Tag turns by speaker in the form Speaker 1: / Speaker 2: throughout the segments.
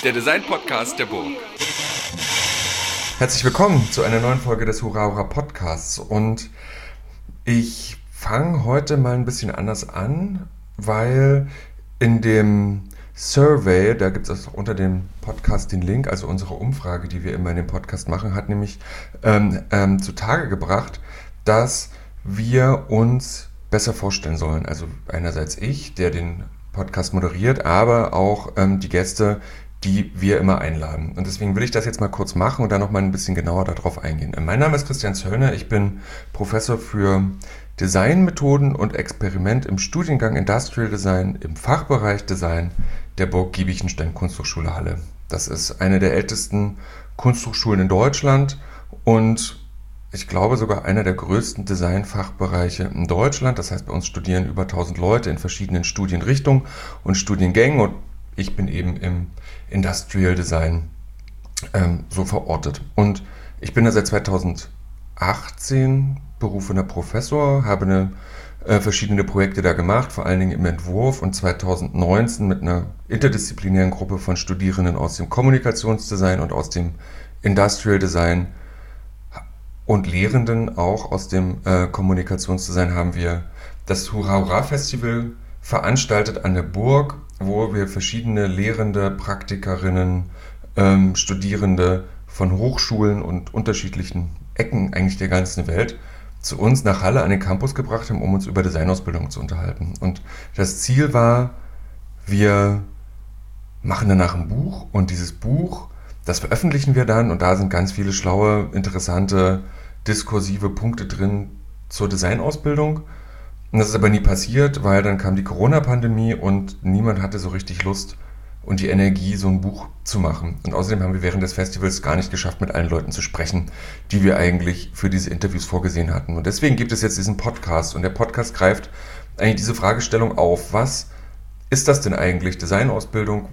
Speaker 1: der Design-Podcast der Burg.
Speaker 2: Herzlich willkommen zu einer neuen Folge des Hurra Hurra Podcasts. Und ich fange heute mal ein bisschen anders an, weil in dem Survey, da gibt es auch unter dem Podcast den Link, also unsere Umfrage, die wir immer in dem Podcast machen, hat nämlich zutage gebracht, dass wir uns besser vorstellen sollen. Also einerseits ich, der den Podcast moderiert, aber auch die Gäste, die wir immer einladen. Und deswegen will ich das jetzt mal kurz machen und dann noch mal ein bisschen genauer darauf eingehen. Mein Name ist Christian Zöllner, ich bin Professor für Designmethoden und Experiment im Studiengang Industrial Design im Fachbereich Design der Burg Giebichenstein Kunsthochschule Halle. Das ist eine der ältesten Kunsthochschulen in Deutschland und ich glaube sogar einer der größten Designfachbereiche in Deutschland. Das heißt, bei uns studieren über 1000 Leute in verschiedenen Studienrichtungen und Studiengängen und ich bin eben im Industrial Design so verortet. Und ich bin da seit 2018 berufener Professor, habe verschiedene Projekte da gemacht, vor allen Dingen im Entwurf und 2019 mit einer interdisziplinären Gruppe von Studierenden aus dem Kommunikationsdesign und aus dem Industrial Design und Lehrenden auch aus dem Kommunikationsdesign haben wir das Hurra Hurra Festival veranstaltet an der Burg, wo wir verschiedene Lehrende, Praktikerinnen, Studierende von Hochschulen und unterschiedlichen Ecken eigentlich der ganzen Welt zu uns nach Halle an den Campus gebracht haben, um uns über Designausbildung zu unterhalten. Und das Ziel war, wir machen danach ein Buch und dieses Buch, das veröffentlichen wir dann und da sind ganz viele schlaue, interessante, diskursive Punkte drin zur Designausbildung. Und das ist aber nie passiert, weil dann kam die Corona-Pandemie und niemand hatte so richtig Lust und die Energie, so ein Buch zu machen. Und außerdem haben wir während des Festivals gar nicht geschafft, mit allen Leuten zu sprechen, die wir eigentlich für diese Interviews vorgesehen hatten. Und deswegen gibt es jetzt diesen Podcast und der Podcast greift eigentlich diese Fragestellung auf. Was ist das denn eigentlich, Designausbildung?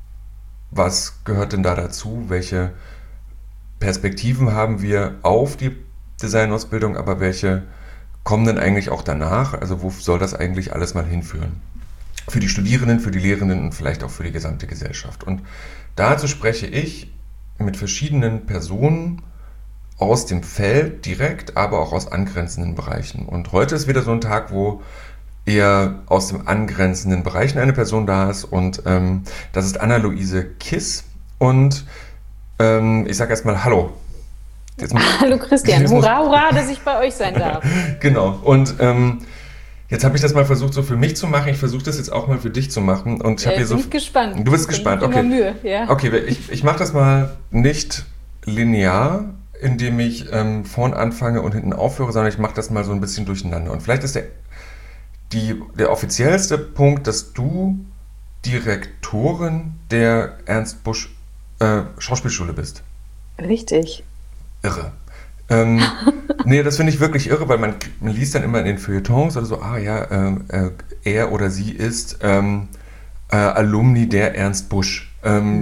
Speaker 2: Was gehört denn da dazu? Welche Perspektiven haben wir auf die Designausbildung, aber welche kommen denn eigentlich auch danach? Also wo soll das eigentlich alles mal hinführen? Für die Studierenden, für die Lehrenden und vielleicht auch für die gesamte Gesellschaft. Und dazu spreche ich mit verschiedenen Personen aus dem Feld direkt, aber auch aus angrenzenden Bereichen. Und heute ist wieder so ein Tag, wo eher aus dem angrenzenden Bereichen eine Person da ist und das ist Anna-Luise Kiss und ich sage erstmal Hallo.
Speaker 3: Hallo Christian, hurra, hurra, dass ich bei euch sein darf.
Speaker 2: Genau, und jetzt habe ich das mal versucht so für mich zu machen, ich versuche das jetzt auch mal für dich zu machen. Und ich habe hier so.
Speaker 3: Bin ich gespannt.
Speaker 2: Du bist gespannt, okay.
Speaker 3: Mühe, ja.
Speaker 2: Okay, ich mache das mal nicht linear, indem ich vorn anfange und hinten aufhöre, sondern ich mache das mal so ein bisschen durcheinander. Und vielleicht ist der offiziellste Punkt, dass du Direktorin der Ernst Busch Schauspielschule bist.
Speaker 3: Richtig.
Speaker 2: Irre. Nee, das finde ich wirklich irre, weil man liest dann immer in den Feuilletons oder so, er oder sie ist Alumni der Ernst Busch.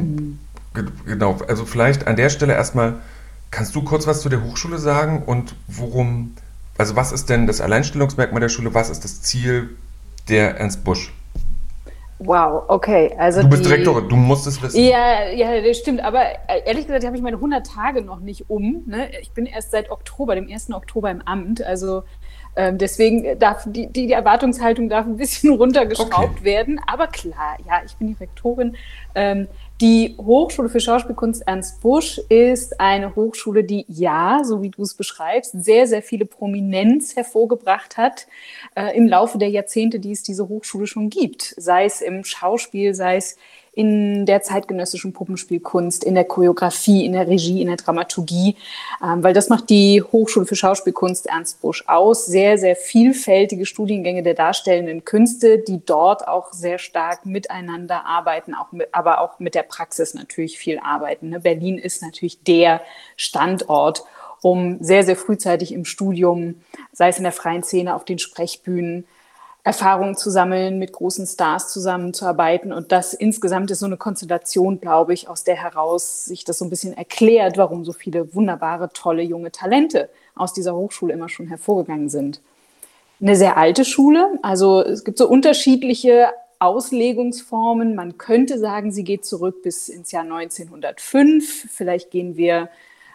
Speaker 2: Genau, also vielleicht an der Stelle erstmal, kannst du kurz was zu der Hochschule sagen und also was ist denn das Alleinstellungsmerkmal der Schule, was ist das Ziel der Ernst Busch?
Speaker 3: Wow, okay. Also
Speaker 2: du bist Direktorin, du musst es wissen.
Speaker 3: Ja, das stimmt. Aber ehrlich gesagt habe ich meine 100 Tage noch nicht um. Ne? Ich bin erst seit Oktober, dem 1. Oktober im Amt. Also deswegen darf die Erwartungshaltung darf ein bisschen runtergeschraubt werden. Aber klar, ja, ich bin die Rektorin. Die Hochschule für Schauspielkunst Ernst Busch ist eine Hochschule, die, ja, so wie du es beschreibst, sehr, sehr viele Prominenz hervorgebracht hat im Laufe der Jahrzehnte, die es diese Hochschule schon gibt. Sei es im Schauspiel, sei es in der zeitgenössischen Puppenspielkunst, in der Choreografie, in der Regie, in der Dramaturgie, weil das macht die Hochschule für Schauspielkunst Ernst Busch aus. Sehr, sehr vielfältige Studiengänge der darstellenden Künste, die dort auch sehr stark miteinander arbeiten, aber auch mit der Praxis natürlich viel arbeiten. Berlin ist natürlich der Standort, um sehr, sehr frühzeitig im Studium, sei es in der freien Szene, auf den Sprechbühnen, Erfahrungen zu sammeln, mit großen Stars zusammenzuarbeiten. Und das insgesamt ist so eine Konstellation, glaube ich, aus der heraus sich das so ein bisschen erklärt, warum so viele wunderbare, tolle, junge Talente aus dieser Hochschule immer schon hervorgegangen sind. Eine sehr alte Schule, also es gibt so unterschiedliche Auslegungsformen. Man könnte sagen, sie geht zurück bis ins Jahr 1905. Vielleicht gehen wir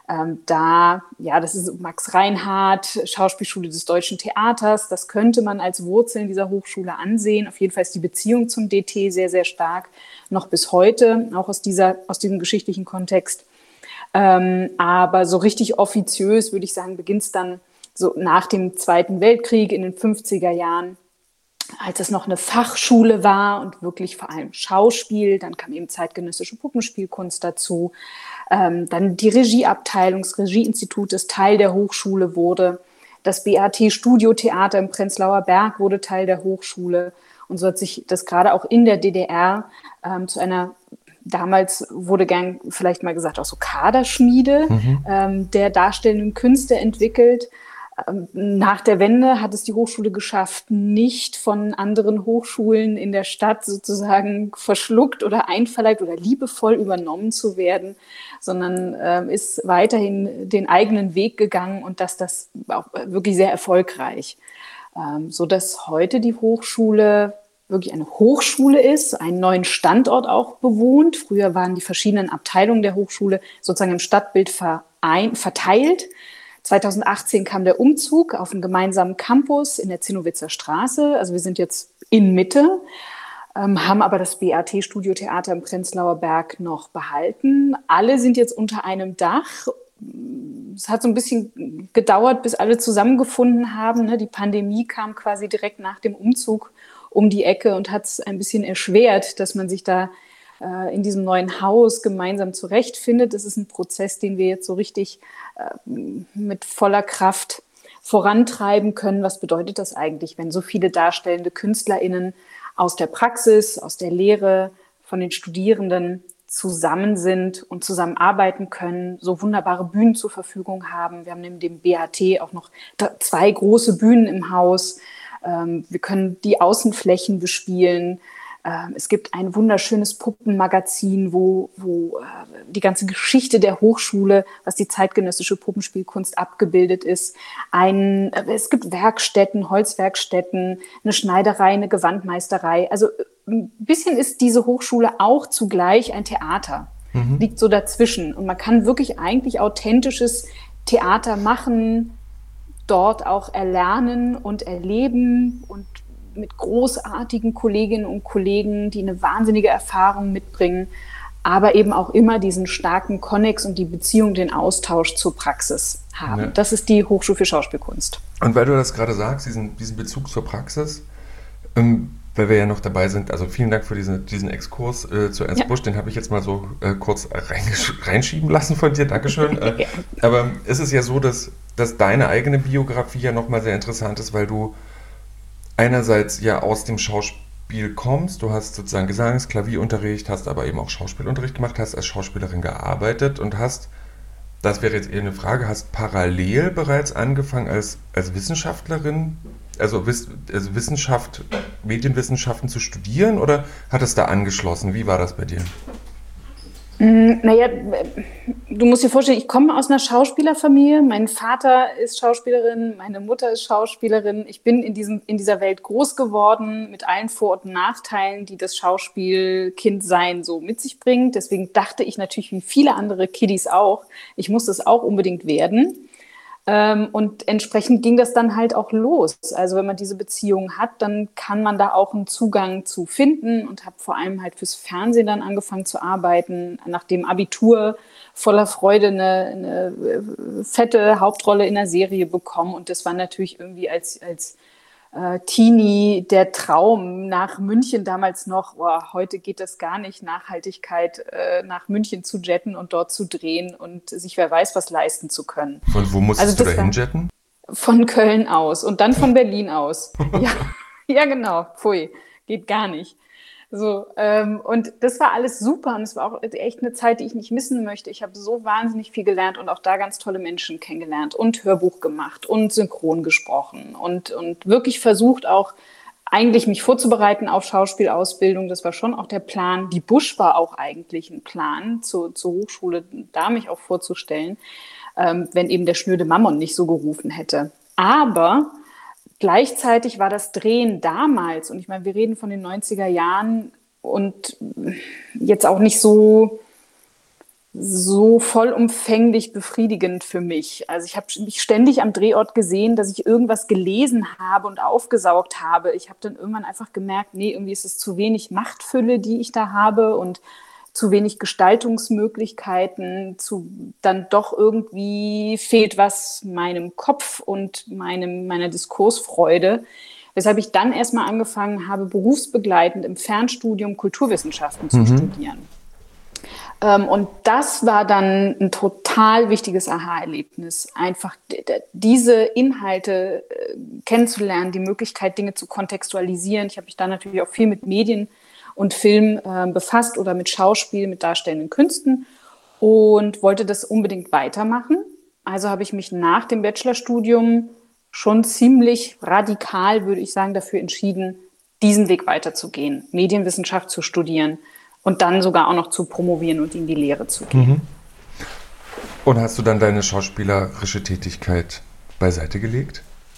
Speaker 3: das ist Max Reinhardt, Schauspielschule des Deutschen Theaters. Das könnte man als Wurzeln dieser Hochschule ansehen. Auf jeden Fall ist die Beziehung zum DT sehr, sehr stark, noch bis heute, auch aus diesem geschichtlichen Kontext. Aber so richtig offiziös, würde ich sagen, beginnt es dann so nach dem Zweiten Weltkrieg in den 50er Jahren, als es noch eine Fachschule war und wirklich vor allem Schauspiel. Dann kam eben zeitgenössische Puppenspielkunst dazu. Dann die Regieabteilung, das Regieinstitut, das Teil der Hochschule wurde. Das BAT Studiotheater im Prenzlauer Berg wurde Teil der Hochschule. Und so hat sich das gerade auch in der DDR zu einer, damals wurde gern vielleicht mal gesagt, auch so Kaderschmiede der darstellenden Künste entwickelt. Nach der Wende hat es die Hochschule geschafft, nicht von anderen Hochschulen in der Stadt sozusagen verschluckt oder einverleibt oder liebevoll übernommen zu werden, sondern ist weiterhin den eigenen Weg gegangen und das auch wirklich sehr erfolgreich. Sodass heute die Hochschule wirklich eine Hochschule ist, einen neuen Standort auch bewohnt. Früher waren die verschiedenen Abteilungen der Hochschule sozusagen im Stadtbild verteilt. 2018 kam der Umzug auf einen gemeinsamen Campus in der Zinnowitzer Straße. Also wir sind jetzt in Mitte, haben aber das BAT Studiotheater im Prenzlauer Berg noch behalten. Alle sind jetzt unter einem Dach. Es hat so ein bisschen gedauert, bis alle zusammengefunden haben. Die Pandemie kam quasi direkt nach dem Umzug um die Ecke und hat es ein bisschen erschwert, dass man sich da in diesem neuen Haus gemeinsam zurechtfindet. Das ist ein Prozess, den wir jetzt so richtig mit voller Kraft vorantreiben können. Was bedeutet das eigentlich, wenn so viele darstellende KünstlerInnen aus der Praxis, aus der Lehre, von den Studierenden zusammen sind und zusammenarbeiten können, so wunderbare Bühnen zur Verfügung haben. Wir haben neben dem BAT auch noch 2 große Bühnen im Haus. Wir können die Außenflächen bespielen. Es gibt ein wunderschönes Puppenmagazin, wo die ganze Geschichte der Hochschule, was die zeitgenössische Puppenspielkunst abgebildet ist. Es gibt Werkstätten, Holzwerkstätten, eine Schneiderei, eine Gewandmeisterei. Also ein bisschen ist diese Hochschule auch zugleich ein Theater, liegt so dazwischen. Und man kann wirklich eigentlich authentisches Theater machen, dort auch erlernen und erleben und mit großartigen Kolleginnen und Kollegen, die eine wahnsinnige Erfahrung mitbringen, aber eben auch immer diesen starken Konnex und die Beziehung, den Austausch zur Praxis haben. Ja. Das ist die Hochschule für Schauspielkunst.
Speaker 2: Und weil du das gerade sagst, diesen Bezug zur Praxis, weil wir ja noch dabei sind, also vielen Dank für diesen Exkurs zu Ernst Busch, den habe ich jetzt mal so kurz reinschieben lassen von dir, Dankeschön. Ja. Aber es ist ja so, dass deine eigene Biografie ja nochmal sehr interessant ist, weil du einerseits ja aus dem Schauspiel kommst, du hast sozusagen Gesangs-, Klavierunterricht, hast aber eben auch Schauspielunterricht gemacht, hast als Schauspielerin gearbeitet und hast, das wäre jetzt eher eine Frage, hast parallel bereits angefangen als Wissenschaftlerin, also Wissenschaft, Medienwissenschaften zu studieren oder hat es da angeschlossen? Wie war das bei dir?
Speaker 3: Naja, du musst dir vorstellen, ich komme aus einer Schauspielerfamilie. Mein Vater ist Schauspielerin, meine Mutter ist Schauspielerin. Ich bin in dieser Welt groß geworden mit allen Vor- und Nachteilen, die das Schauspielkindsein so mit sich bringt. Deswegen dachte ich natürlich, wie viele andere Kiddies auch, ich muss das auch unbedingt werden. Und entsprechend ging das dann halt auch los. Also wenn man diese Beziehung hat, dann kann man da auch einen Zugang zu finden und habe vor allem halt fürs Fernsehen dann angefangen zu arbeiten. Nach dem Abitur voller Freude eine fette Hauptrolle in einer Serie bekommen. Und das war natürlich irgendwie als Teenie der Traum nach München damals noch, heute geht das gar nicht, Nachhaltigkeit nach München zu jetten und dort zu drehen und sich wer weiß was leisten zu können.
Speaker 2: Von wo musstest du da hinjetten?
Speaker 3: Von Köln aus und dann von Berlin aus. Ja, genau, pfui, geht gar nicht. So, und das war alles super und es war auch echt eine Zeit, die ich nicht missen möchte. Ich habe so wahnsinnig viel gelernt und auch da ganz tolle Menschen kennengelernt und Hörbuch gemacht und synchron gesprochen und wirklich versucht auch eigentlich mich vorzubereiten auf Schauspielausbildung. Das war schon auch der Plan. Die Busch war auch eigentlich ein Plan, zur Hochschule da mich auch vorzustellen, wenn eben der schnöde Mammon nicht so gerufen hätte. Aber gleichzeitig war das Drehen damals, und ich meine, wir reden von den 90er Jahren und jetzt auch nicht so vollumfänglich befriedigend für mich. Also ich habe mich ständig am Drehort gesehen, dass ich irgendwas gelesen habe und aufgesaugt habe. Ich habe dann irgendwann einfach gemerkt, nee, irgendwie ist es zu wenig Machtfülle, die ich da habe, und zu wenig Gestaltungsmöglichkeiten, dann doch irgendwie fehlt was meinem Kopf und meiner Diskursfreude. Weshalb ich dann erstmal angefangen habe, berufsbegleitend im Fernstudium Kulturwissenschaften zu studieren. Und das war dann ein total wichtiges Aha-Erlebnis, einfach diese Inhalte kennenzulernen, die Möglichkeit, Dinge zu kontextualisieren. Ich habe mich dann natürlich auch viel mit Medien und Film befasst oder mit Schauspiel, mit darstellenden Künsten und wollte das unbedingt weitermachen. Also habe ich mich nach dem Bachelorstudium schon ziemlich radikal, würde ich sagen, dafür entschieden, diesen Weg weiterzugehen, Medienwissenschaft zu studieren und dann sogar auch noch zu promovieren und in die Lehre zu gehen.
Speaker 2: Und hast du dann deine schauspielerische Tätigkeit beiseite gelegt?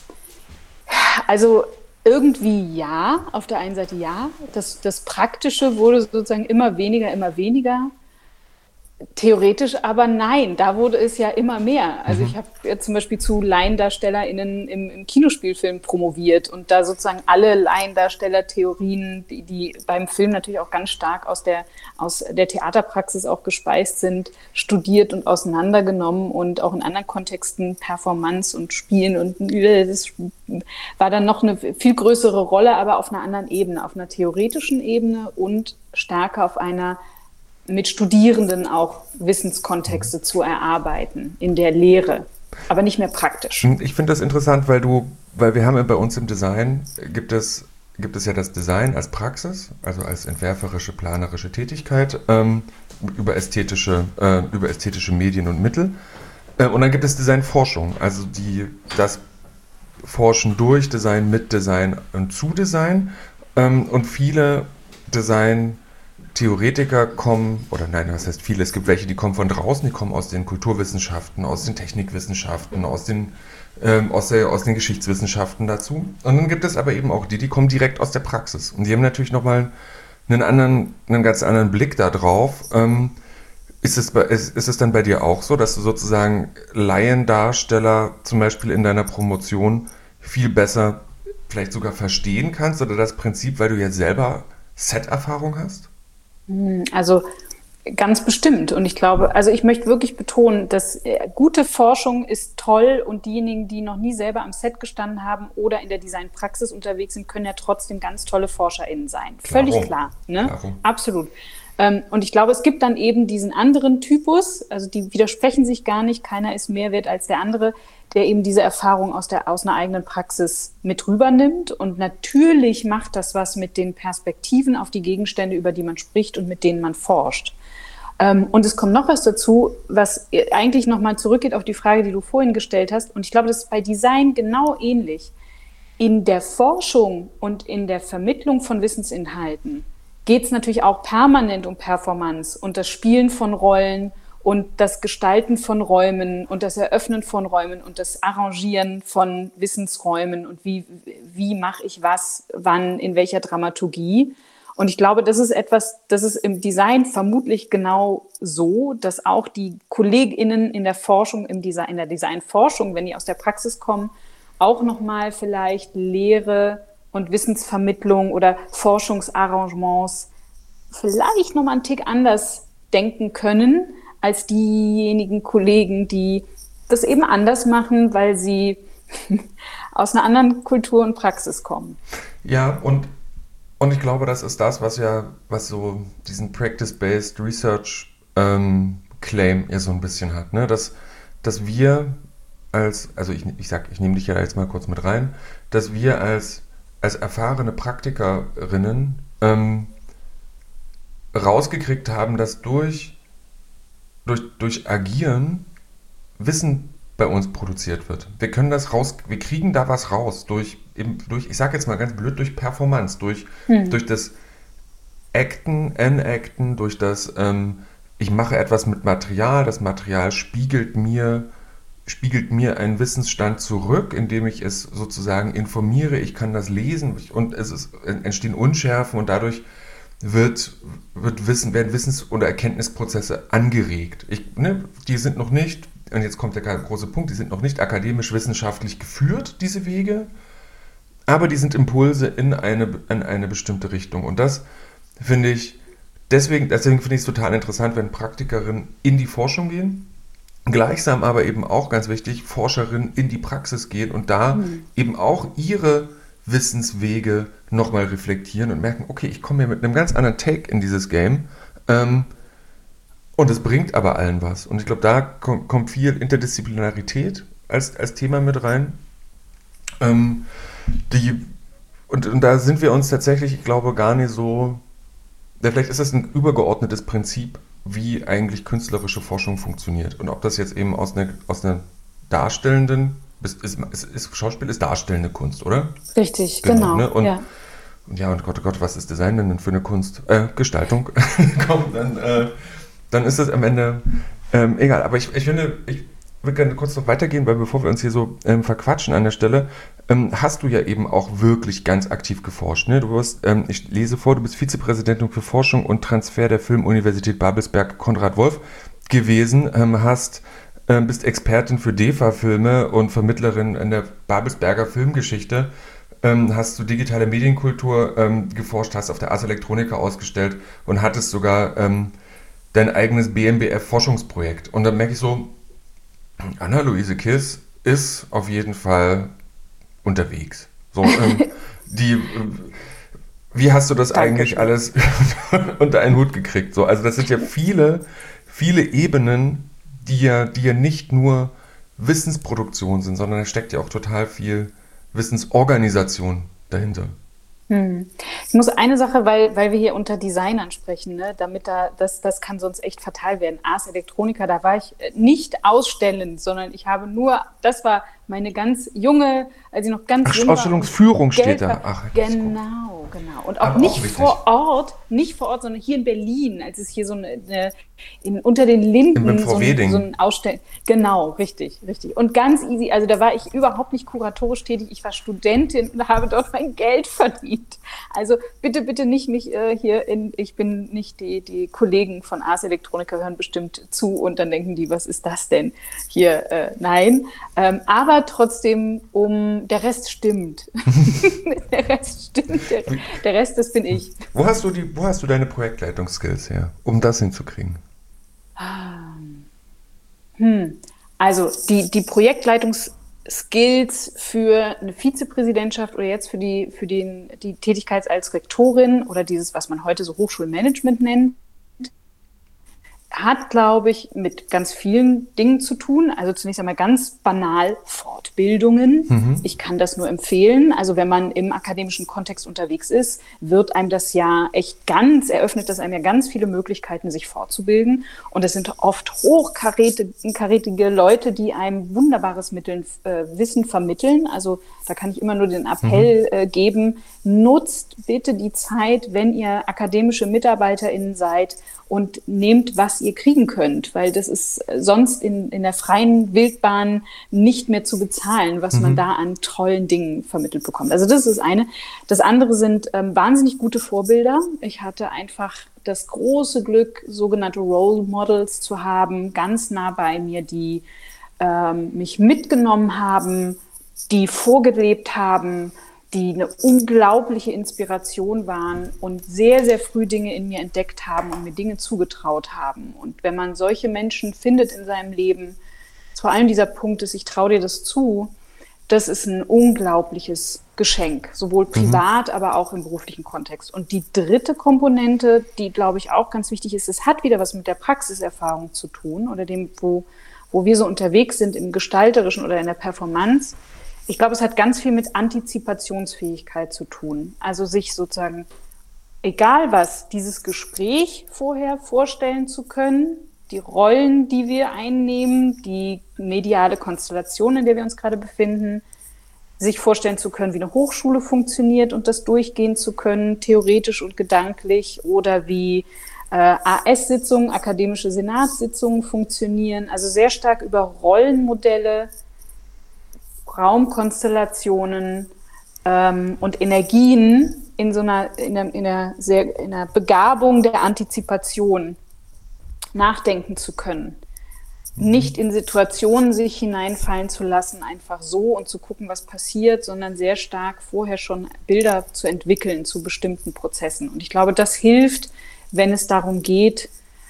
Speaker 3: Also irgendwie ja, auf der einen Seite ja. Das Praktische wurde sozusagen immer weniger. Theoretisch aber nein, da wurde es ja immer mehr. Also ich habe jetzt zum Beispiel zu LaiendarstellerInnen im Kinospielfilm promoviert und da sozusagen alle Laiendarsteller-Theorien, die beim Film natürlich auch ganz stark aus der Theaterpraxis auch gespeist sind, studiert und auseinandergenommen und auch in anderen Kontexten Performance und Spielen, und das war dann noch eine viel größere Rolle, aber auf einer anderen Ebene, auf einer theoretischen Ebene und stärker auf einer mit Studierenden auch Wissenskontexte zu erarbeiten in der Lehre, aber nicht mehr praktisch.
Speaker 2: Ich finde das interessant, weil wir haben ja bei uns im Design gibt es ja das Design als Praxis, also als entwerferische, planerische Tätigkeit über ästhetische Medien und Mittel. Und dann gibt es Designforschung, also das Forschen durch Design, mit Design und zu Design. Und viele Theoretiker kommen, oder nein, was heißt viele, es gibt welche, die kommen von draußen, die kommen aus den Kulturwissenschaften, aus den Technikwissenschaften, aus den Geschichtswissenschaften dazu. Und dann gibt es aber eben auch die kommen direkt aus der Praxis. Und die haben natürlich nochmal einen ganz anderen Blick da drauf. Ist es dann bei dir auch so, dass du sozusagen Laiendarsteller zum Beispiel in deiner Promotion viel besser vielleicht sogar verstehen kannst, oder das Prinzip, weil du ja selber Set-Erfahrung hast?
Speaker 3: Also ganz bestimmt. Und ich glaube, also ich möchte wirklich betonen, dass gute Forschung ist toll, und diejenigen, die noch nie selber am Set gestanden haben oder in der Designpraxis unterwegs sind, können ja trotzdem ganz tolle ForscherInnen sein. Völlig klar. Ne? Absolut. Und ich glaube, es gibt dann eben diesen anderen Typus, also die widersprechen sich gar nicht, keiner ist mehr wert als der andere, der eben diese Erfahrung aus einer eigenen Praxis mit rübernimmt. Und natürlich macht das was mit den Perspektiven auf die Gegenstände, über die man spricht und mit denen man forscht. Und es kommt noch was dazu, was eigentlich nochmal zurückgeht auf die Frage, die du vorhin gestellt hast. Und ich glaube, das ist bei Design genau ähnlich. In der Forschung und in der Vermittlung von Wissensinhalten geht es natürlich auch permanent um Performance und das Spielen von Rollen und das Gestalten von Räumen und das Eröffnen von Räumen und das Arrangieren von Wissensräumen und wie mache ich was, wann, in welcher Dramaturgie. Und ich glaube, das ist im Design vermutlich genau so, dass auch die KollegInnen in der Forschung, in der Designforschung, wenn die aus der Praxis kommen, auch nochmal vielleicht Lehre und Wissensvermittlung oder Forschungsarrangements vielleicht nochmal einen Tick anders denken können als diejenigen Kollegen, die das eben anders machen, weil sie aus einer anderen Kultur und Praxis kommen.
Speaker 2: Ja, und ich glaube, das ist das, was so diesen Practice-Based Research Claim ja so ein bisschen hat, ne? Dass wir ich nehme dich ja jetzt mal kurz mit rein, dass wir als erfahrene Praktikerinnen rausgekriegt haben, dass durch Agieren Wissen bei uns produziert wird. Wir kriegen da was raus durch, ich sage jetzt mal ganz blöd, durch Performance, durch das Enacten, durch das ich mache etwas mit Material, das Material spiegelt mir spiegelt mir einen Wissensstand zurück, indem ich es sozusagen informiere, ich kann das lesen und entstehen Unschärfen und dadurch werden Wissens- oder Erkenntnisprozesse angeregt. Die sind noch nicht, und jetzt kommt der große Punkt, die sind noch nicht akademisch-wissenschaftlich geführt, diese Wege, aber die sind Impulse in eine bestimmte Richtung. Und das finde ich, deswegen finde ich es total interessant, wenn Praktikerinnen in die Forschung gehen, gleichsam aber eben auch ganz wichtig, Forscherinnen in die Praxis gehen und da eben auch ihre Wissenswege nochmal reflektieren und merken, okay, ich komme hier mit einem ganz anderen Take in dieses Game und es bringt aber allen was. Und ich glaube, da kommt viel Interdisziplinarität als Thema mit rein. Und da sind wir uns tatsächlich, ich glaube, gar nicht so, vielleicht ist das ein übergeordnetes Prinzip, wie eigentlich künstlerische Forschung funktioniert. Und ob das jetzt eben aus einer darstellenden, Schauspiel ist darstellende Kunst, oder?
Speaker 3: Richtig, genau.
Speaker 2: Ne? Und und Gott, oh Gott, was ist Design denn für eine Kunst? Gestaltung. Komm, dann ist es am Ende egal. Aber ich finde, ich würde gerne kurz noch weitergehen, weil bevor wir uns hier so verquatschen an der Stelle, hast du ja eben auch wirklich ganz aktiv geforscht. Ne? Ich lese vor, du bist Vizepräsidentin für Forschung und Transfer der Filmuniversität Babelsberg Konrad Wolf gewesen, bist Expertin für DEFA-Filme und Vermittlerin in der Babelsberger Filmgeschichte, hast du digitale Medienkultur geforscht, hast auf der Ars Electronica ausgestellt und hattest sogar dein eigenes BMBF-Forschungsprojekt. Und dann merke ich so, Anna-Luise Kiss ist auf jeden Fall unterwegs. So, wie hast du das eigentlich alles unter einen Hut gekriegt? So, also das sind ja viele, viele Ebenen, die ja nicht nur Wissensproduktion sind, sondern da steckt ja auch total viel Wissensorganisation dahinter.
Speaker 3: Ich muss eine Sache, weil wir hier unter Designern sprechen, ne, das kann sonst echt fatal werden. Ars Electronica, da war ich nicht ausstellend, sondern das war meine ganz junge, als ich noch ganz jung war.
Speaker 2: Ausstellungsführung steht da. Ach,
Speaker 3: genau. Und auch nicht vor Ort, sondern hier in Berlin, als es hier so unter den Linden so ein Ausstellen. Genau, richtig. Und ganz easy, also da war ich überhaupt nicht kuratorisch tätig, ich war Studentin und habe dort mein Geld verdient. Also bitte nicht mich ich bin nicht die Kollegen von Ars Electronica hören bestimmt zu und dann denken die, was ist das denn hier? Nein, aber trotzdem, der Rest stimmt. Der Rest stimmt, der Rest, das bin ich.
Speaker 2: Wo hast du deine Projektleitungsskills her, um das hinzukriegen?
Speaker 3: Also die Projektleitungsskills für eine Vizepräsidentschaft oder jetzt für die Tätigkeit als Rektorin oder dieses, was man heute so Hochschulmanagement nennt, hat, glaube ich, mit ganz vielen Dingen zu tun. Also zunächst einmal ganz banal Fortbildungen. Ich kann das nur empfehlen. Also wenn man im akademischen Kontext unterwegs ist, eröffnet das einem ja ganz viele Möglichkeiten, sich fortzubilden. Und es sind oft hochkarätige Leute, die einem wunderbares Wissen vermitteln. Also da kann ich immer nur den Appell geben, nutzt bitte die Zeit, wenn ihr akademische MitarbeiterInnen seid, und nehmt, was ihr kriegen könnt, weil das ist sonst in der freien Wildbahn nicht mehr zu bezahlen, was man da an tollen Dingen vermittelt bekommt. Also das ist eine. Das andere sind wahnsinnig gute Vorbilder. Ich hatte einfach das große Glück, sogenannte Role Models zu haben, ganz nah bei mir, die mich mitgenommen haben, die vorgelebt haben, die eine unglaubliche Inspiration waren und sehr, sehr früh Dinge in mir entdeckt haben und mir Dinge zugetraut haben. Und wenn man solche Menschen findet in seinem Leben, vor allem dieser Punkt ist, ich traue dir das zu, das ist ein unglaubliches Geschenk, sowohl privat, aber auch im beruflichen Kontext. Und die dritte Komponente, die, glaube ich, auch ganz wichtig ist, es hat wieder was mit der Praxiserfahrung zu tun oder dem, wo wir so unterwegs sind im Gestalterischen oder in der Performance. Ich glaube, es hat ganz viel mit Antizipationsfähigkeit zu tun. Also sich sozusagen, egal was, dieses Gespräch vorher vorstellen zu können, die Rollen, die wir einnehmen, die mediale Konstellation, in der wir uns gerade befinden, sich vorstellen zu können, wie eine Hochschule funktioniert und das durchgehen zu können, theoretisch und gedanklich, oder wie AS-Sitzungen, akademische Senatssitzungen funktionieren, also sehr stark über Rollenmodelle, Raumkonstellationen und Energien in einer Begabung der Antizipation nachdenken zu können. Nicht in Situationen sich hineinfallen zu lassen, einfach so und zu gucken, was passiert, sondern sehr stark vorher schon Bilder zu entwickeln zu bestimmten Prozessen. Und ich glaube, das hilft, wenn es darum geht,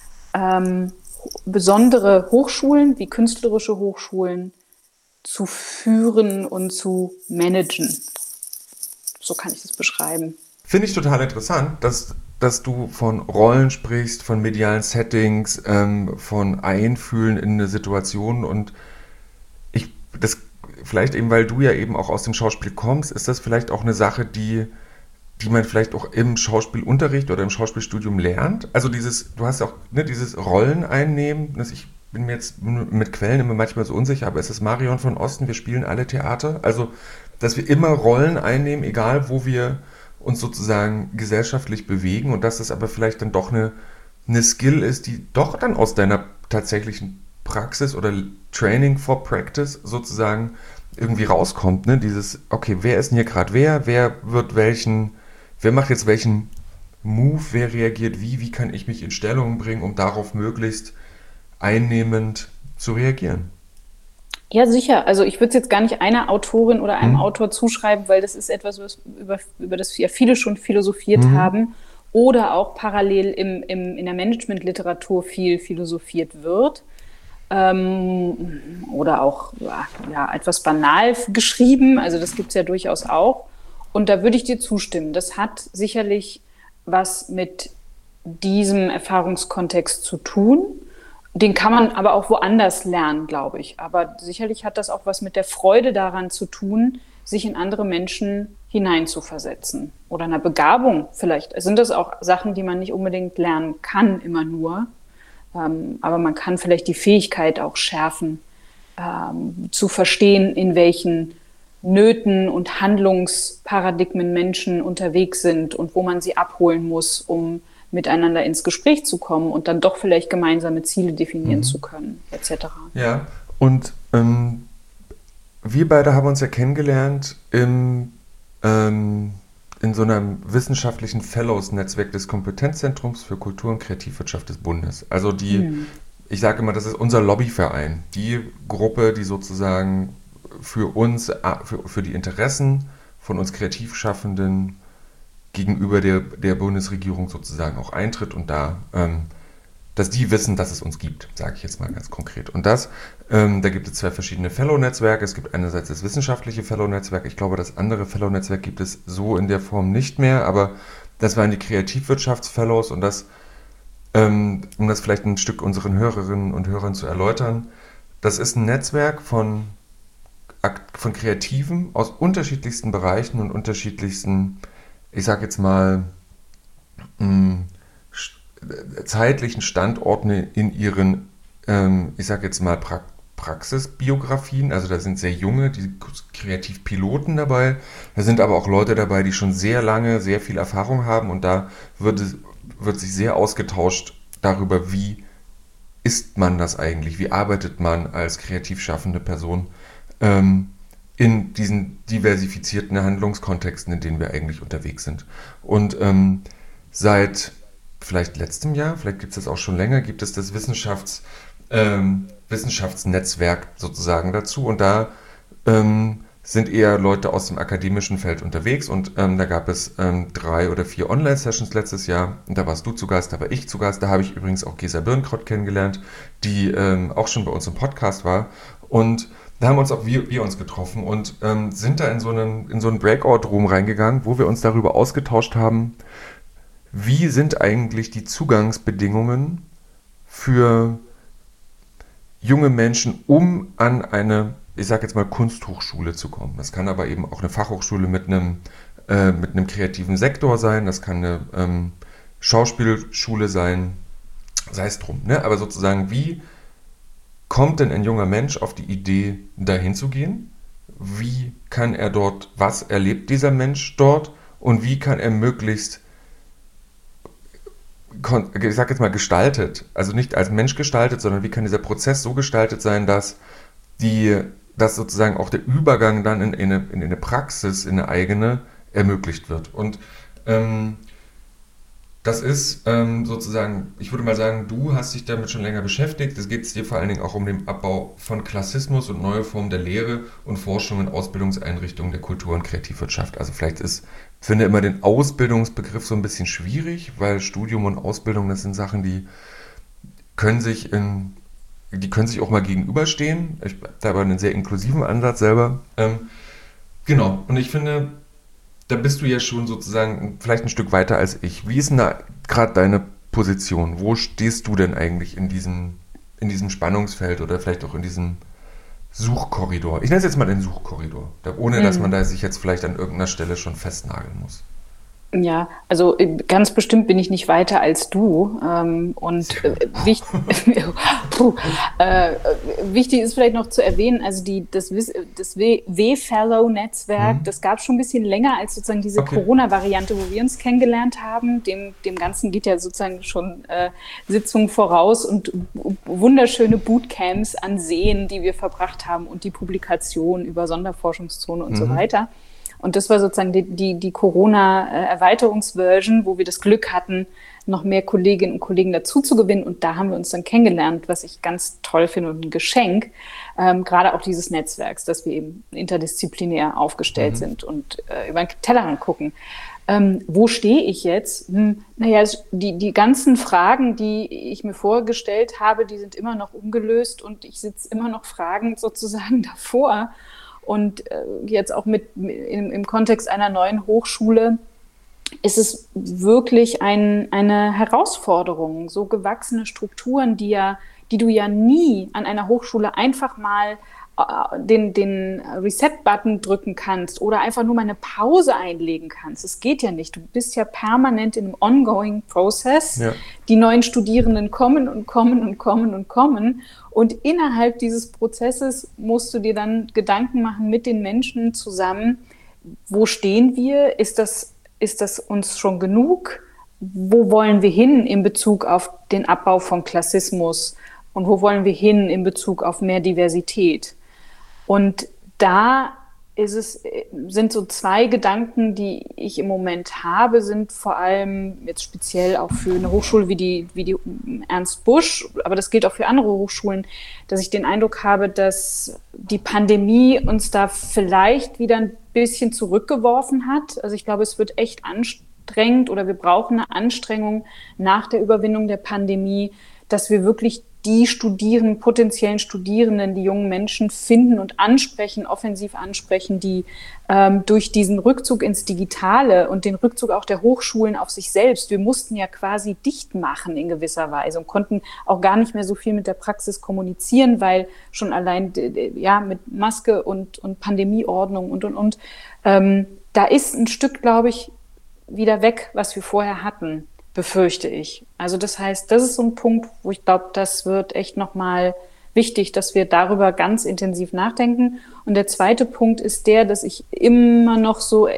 Speaker 3: besondere Hochschulen wie künstlerische Hochschulen zu führen und zu managen. So kann ich das beschreiben.
Speaker 2: Finde ich total interessant, dass du von Rollen sprichst, von medialen Settings, von Einfühlen in eine Situation und das vielleicht eben, weil du ja eben auch aus dem Schauspiel kommst, ist das vielleicht auch eine Sache, die man vielleicht auch im Schauspielunterricht oder im Schauspielstudium lernt. Also du hast auch dieses Rollen einnehmen, ich bin mir jetzt mit Quellen immer manchmal so unsicher, aber es ist Marion von Osten, wir spielen alle Theater, also dass wir immer Rollen einnehmen, egal wo wir uns sozusagen gesellschaftlich bewegen und dass es aber vielleicht dann doch eine Skill ist, die doch dann aus deiner tatsächlichen Praxis oder Training for Practice sozusagen irgendwie rauskommt, ne? Okay, wer ist denn hier gerade wer macht jetzt welchen Move, wer reagiert wie kann ich mich in Stellung bringen, um darauf möglichst einnehmend zu reagieren?
Speaker 3: Ja, sicher. Also ich würde es jetzt gar nicht einer Autorin oder einem Autor zuschreiben, weil das ist etwas, über das ja viele schon philosophiert haben oder auch parallel in der Managementliteratur viel philosophiert wird. Oder auch ja, etwas banal geschrieben. Also das gibt es ja durchaus auch. Und da würde ich dir zustimmen. Das hat sicherlich was mit diesem Erfahrungskontext zu tun. Den kann man aber auch woanders lernen, glaube ich. Aber sicherlich hat das auch was mit der Freude daran zu tun, sich in andere Menschen hineinzuversetzen. Oder einer Begabung vielleicht. Sind das auch Sachen, die man nicht unbedingt lernen kann, immer nur. Aber man kann vielleicht die Fähigkeit auch schärfen, zu verstehen, in welchen Nöten und Handlungsparadigmen Menschen unterwegs sind und wo man sie abholen muss, um miteinander ins Gespräch zu kommen und dann doch vielleicht gemeinsame Ziele definieren zu können, etc.
Speaker 2: Ja, und wir beide haben uns ja kennengelernt in so einem wissenschaftlichen Fellows-Netzwerk des Kompetenzzentrums für Kultur- und Kreativwirtschaft des Bundes. Also ich sage immer, das ist unser Lobbyverein, die Gruppe, die sozusagen für uns, für die Interessen von uns Kreativschaffenden gegenüber der Bundesregierung sozusagen auch eintritt und dass die wissen, dass es uns gibt, sage ich jetzt mal ganz konkret. Und da gibt es 2 verschiedene Fellow-Netzwerke. Es gibt einerseits das wissenschaftliche Fellow-Netzwerk. Ich glaube, das andere Fellow-Netzwerk gibt es so in der Form nicht mehr, aber das waren die Kreativwirtschafts-Fellows und um das vielleicht ein Stück unseren Hörerinnen und Hörern zu erläutern, das ist ein Netzwerk von Kreativen aus unterschiedlichsten Bereichen und unterschiedlichsten, ich sage jetzt mal, zeitlichen Standorten in ihren, ich sage jetzt mal, Praxisbiografien. Also da sind sehr junge, die Kreativpiloten dabei. Da sind aber auch Leute dabei, die schon sehr lange, sehr viel Erfahrung haben und da wird sich sehr ausgetauscht darüber, wie ist man das eigentlich, wie arbeitet man als kreativ schaffende Person in diesen diversifizierten Handlungskontexten, in denen wir eigentlich unterwegs sind. Und seit vielleicht letztem Jahr, vielleicht gibt es das auch schon länger, gibt es das Wissenschaftsnetzwerk sozusagen dazu und da sind eher Leute aus dem akademischen Feld unterwegs und da gab es 3 oder 4 Online-Sessions letztes Jahr und da warst du zu Gast, da war ich zu Gast, da habe ich übrigens auch Gesa Birnkraut kennengelernt, die auch schon bei uns im Podcast war und da haben uns auch wir uns getroffen und sind da in so einen Breakout-Room reingegangen, wo wir uns darüber ausgetauscht haben, wie sind eigentlich die Zugangsbedingungen für junge Menschen, um an eine, ich sage jetzt mal, Kunsthochschule zu kommen. Das kann aber eben auch eine Fachhochschule mit einem kreativen Sektor sein, das kann eine Schauspielschule sein, sei es drum. Ne? Aber sozusagen, wie kommt denn ein junger Mensch auf die Idee, dahin zu gehen? Wie kann er dort, was erlebt dieser Mensch dort? Und wie kann er möglichst ich sag jetzt mal, gestaltet, also nicht als Mensch gestaltet, sondern wie kann dieser Prozess so gestaltet sein, dass sozusagen auch der Übergang dann in eine Praxis, in eine eigene, ermöglicht wird. Und ähm, das ist sozusagen, ich würde mal sagen, du hast dich damit schon länger beschäftigt. Es geht dir vor allen Dingen auch um den Abbau von Klassismus und neue Formen der Lehre und Forschung in Ausbildungseinrichtungen der Kultur- und Kreativwirtschaft. Also ich finde immer den Ausbildungsbegriff so ein bisschen schwierig, weil Studium und Ausbildung, das sind Sachen, können sich die können sich auch mal gegenüberstehen. Ich habe da aber einen sehr inklusiven Ansatz selber. Genau, und ich finde, da bist du ja schon sozusagen vielleicht ein Stück weiter als ich. Wie ist denn da gerade deine Position? Wo stehst du denn eigentlich in diesem Spannungsfeld oder vielleicht auch in diesem Suchkorridor? Ich nenne es jetzt mal den Suchkorridor, ohne dass man
Speaker 3: Mhm.
Speaker 2: da sich jetzt vielleicht an irgendeiner Stelle schon festnageln muss.
Speaker 3: Ja, also ganz bestimmt bin ich nicht weiter als du. Und
Speaker 2: Sehr gut.
Speaker 3: puh, äh, wichtig ist vielleicht noch zu erwähnen, also das W-Fellow-Netzwerk,
Speaker 2: Mhm.
Speaker 3: das gab es schon ein bisschen länger als sozusagen diese
Speaker 2: Okay.
Speaker 3: Corona-Variante, wo wir uns kennengelernt haben. Dem Ganzen geht ja sozusagen schon Sitzungen voraus und wunderschöne Bootcamps an Seen, die wir verbracht haben und die Publikation über Sonderforschungszone und so
Speaker 2: Mhm.
Speaker 3: weiter. Und das war sozusagen die Corona-Erweiterungsversion, wo wir das Glück hatten, noch mehr Kolleginnen und Kollegen dazu zu gewinnen. Und da haben wir uns dann kennengelernt, was ich ganz toll finde und ein Geschenk, gerade auch dieses Netzwerks, dass wir eben interdisziplinär aufgestellt
Speaker 2: Mhm.
Speaker 3: sind und über den Tellerrand gucken. Wo stehe ich jetzt? Naja, die ganzen Fragen, die ich mir vorgestellt habe, die sind immer noch ungelöst und ich sitze immer noch fragend sozusagen davor. Und jetzt auch im Kontext einer neuen Hochschule ist es wirklich eine Herausforderung, so gewachsene Strukturen, die du ja nie an einer Hochschule einfach mal den Reset-Button drücken kannst oder einfach nur mal eine Pause einlegen kannst. Es geht ja nicht. Du bist ja permanent in einem ongoing Process.
Speaker 2: Ja.
Speaker 3: Die neuen Studierenden kommen und kommen und kommen und kommen. Und innerhalb dieses Prozesses musst du dir dann Gedanken machen mit den Menschen zusammen. Wo stehen wir? Ist das uns schon genug? Wo wollen wir hin in Bezug auf den Abbau von Klassismus? Und wo wollen wir hin in Bezug auf mehr Diversität? Und da sind so zwei Gedanken, die ich im Moment habe, sind vor allem jetzt speziell auch für eine Hochschule wie die Ernst Busch, aber das gilt auch für andere Hochschulen, dass ich den Eindruck habe, dass die Pandemie uns da vielleicht wieder ein bisschen zurückgeworfen hat. Also ich glaube, es wird echt anstrengend oder wir brauchen eine Anstrengung nach der Überwindung der Pandemie, dass wir wirklich die potenziellen Studierenden, die jungen Menschen finden und ansprechen, offensiv ansprechen, die durch diesen Rückzug ins Digitale und den Rückzug auch der Hochschulen auf sich selbst, wir mussten ja quasi dicht machen in gewisser Weise und konnten auch gar nicht mehr so viel mit der Praxis kommunizieren, weil schon allein ja mit Maske und Pandemieordnung und. Da ist ein Stück, glaube ich, wieder weg, was wir vorher hatten, befürchte ich. Also das heißt, das ist so ein Punkt, wo ich glaube, das wird echt nochmal wichtig, dass wir darüber ganz intensiv nachdenken. Und der zweite Punkt ist der, dass ich immer noch so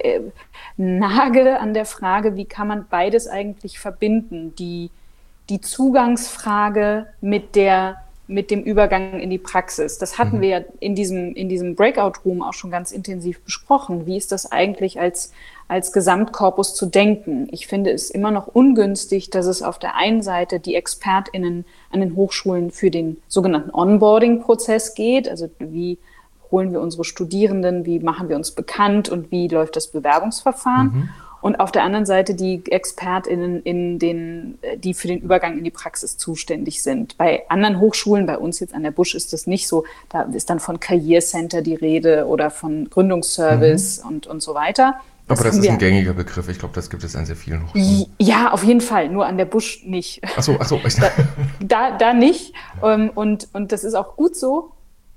Speaker 3: nage an der Frage, wie kann man beides eigentlich verbinden? Die Zugangsfrage mit dem Übergang in die Praxis. Das hatten
Speaker 2: Mhm.
Speaker 3: wir ja in diesem Breakout-Room auch schon ganz intensiv besprochen. Wie ist das eigentlich als Gesamtkorpus zu denken? Ich finde es immer noch ungünstig, dass es auf der einen Seite die ExpertInnen an den Hochschulen für den sogenannten Onboarding-Prozess geht. Also wie holen wir unsere Studierenden, wie machen wir uns bekannt und wie läuft das Bewerbungsverfahren?
Speaker 2: Mhm.
Speaker 3: Und auf der anderen Seite die ExpertInnen die für den Übergang in die Praxis zuständig sind. Bei anderen Hochschulen, bei uns jetzt an der Busch ist das nicht so. Da ist dann von Career Center die Rede oder von Gründungsservice
Speaker 2: Mhm.
Speaker 3: und so weiter.
Speaker 2: Aber das
Speaker 3: haben
Speaker 2: ist ein
Speaker 3: wir.
Speaker 2: gängiger Begriff. Ich glaube, das gibt es an sehr vielen Hochschulen.
Speaker 3: Ja, auf jeden Fall. Nur an der Busch nicht.
Speaker 2: Ach so.
Speaker 3: Da nicht. Und das ist auch gut so.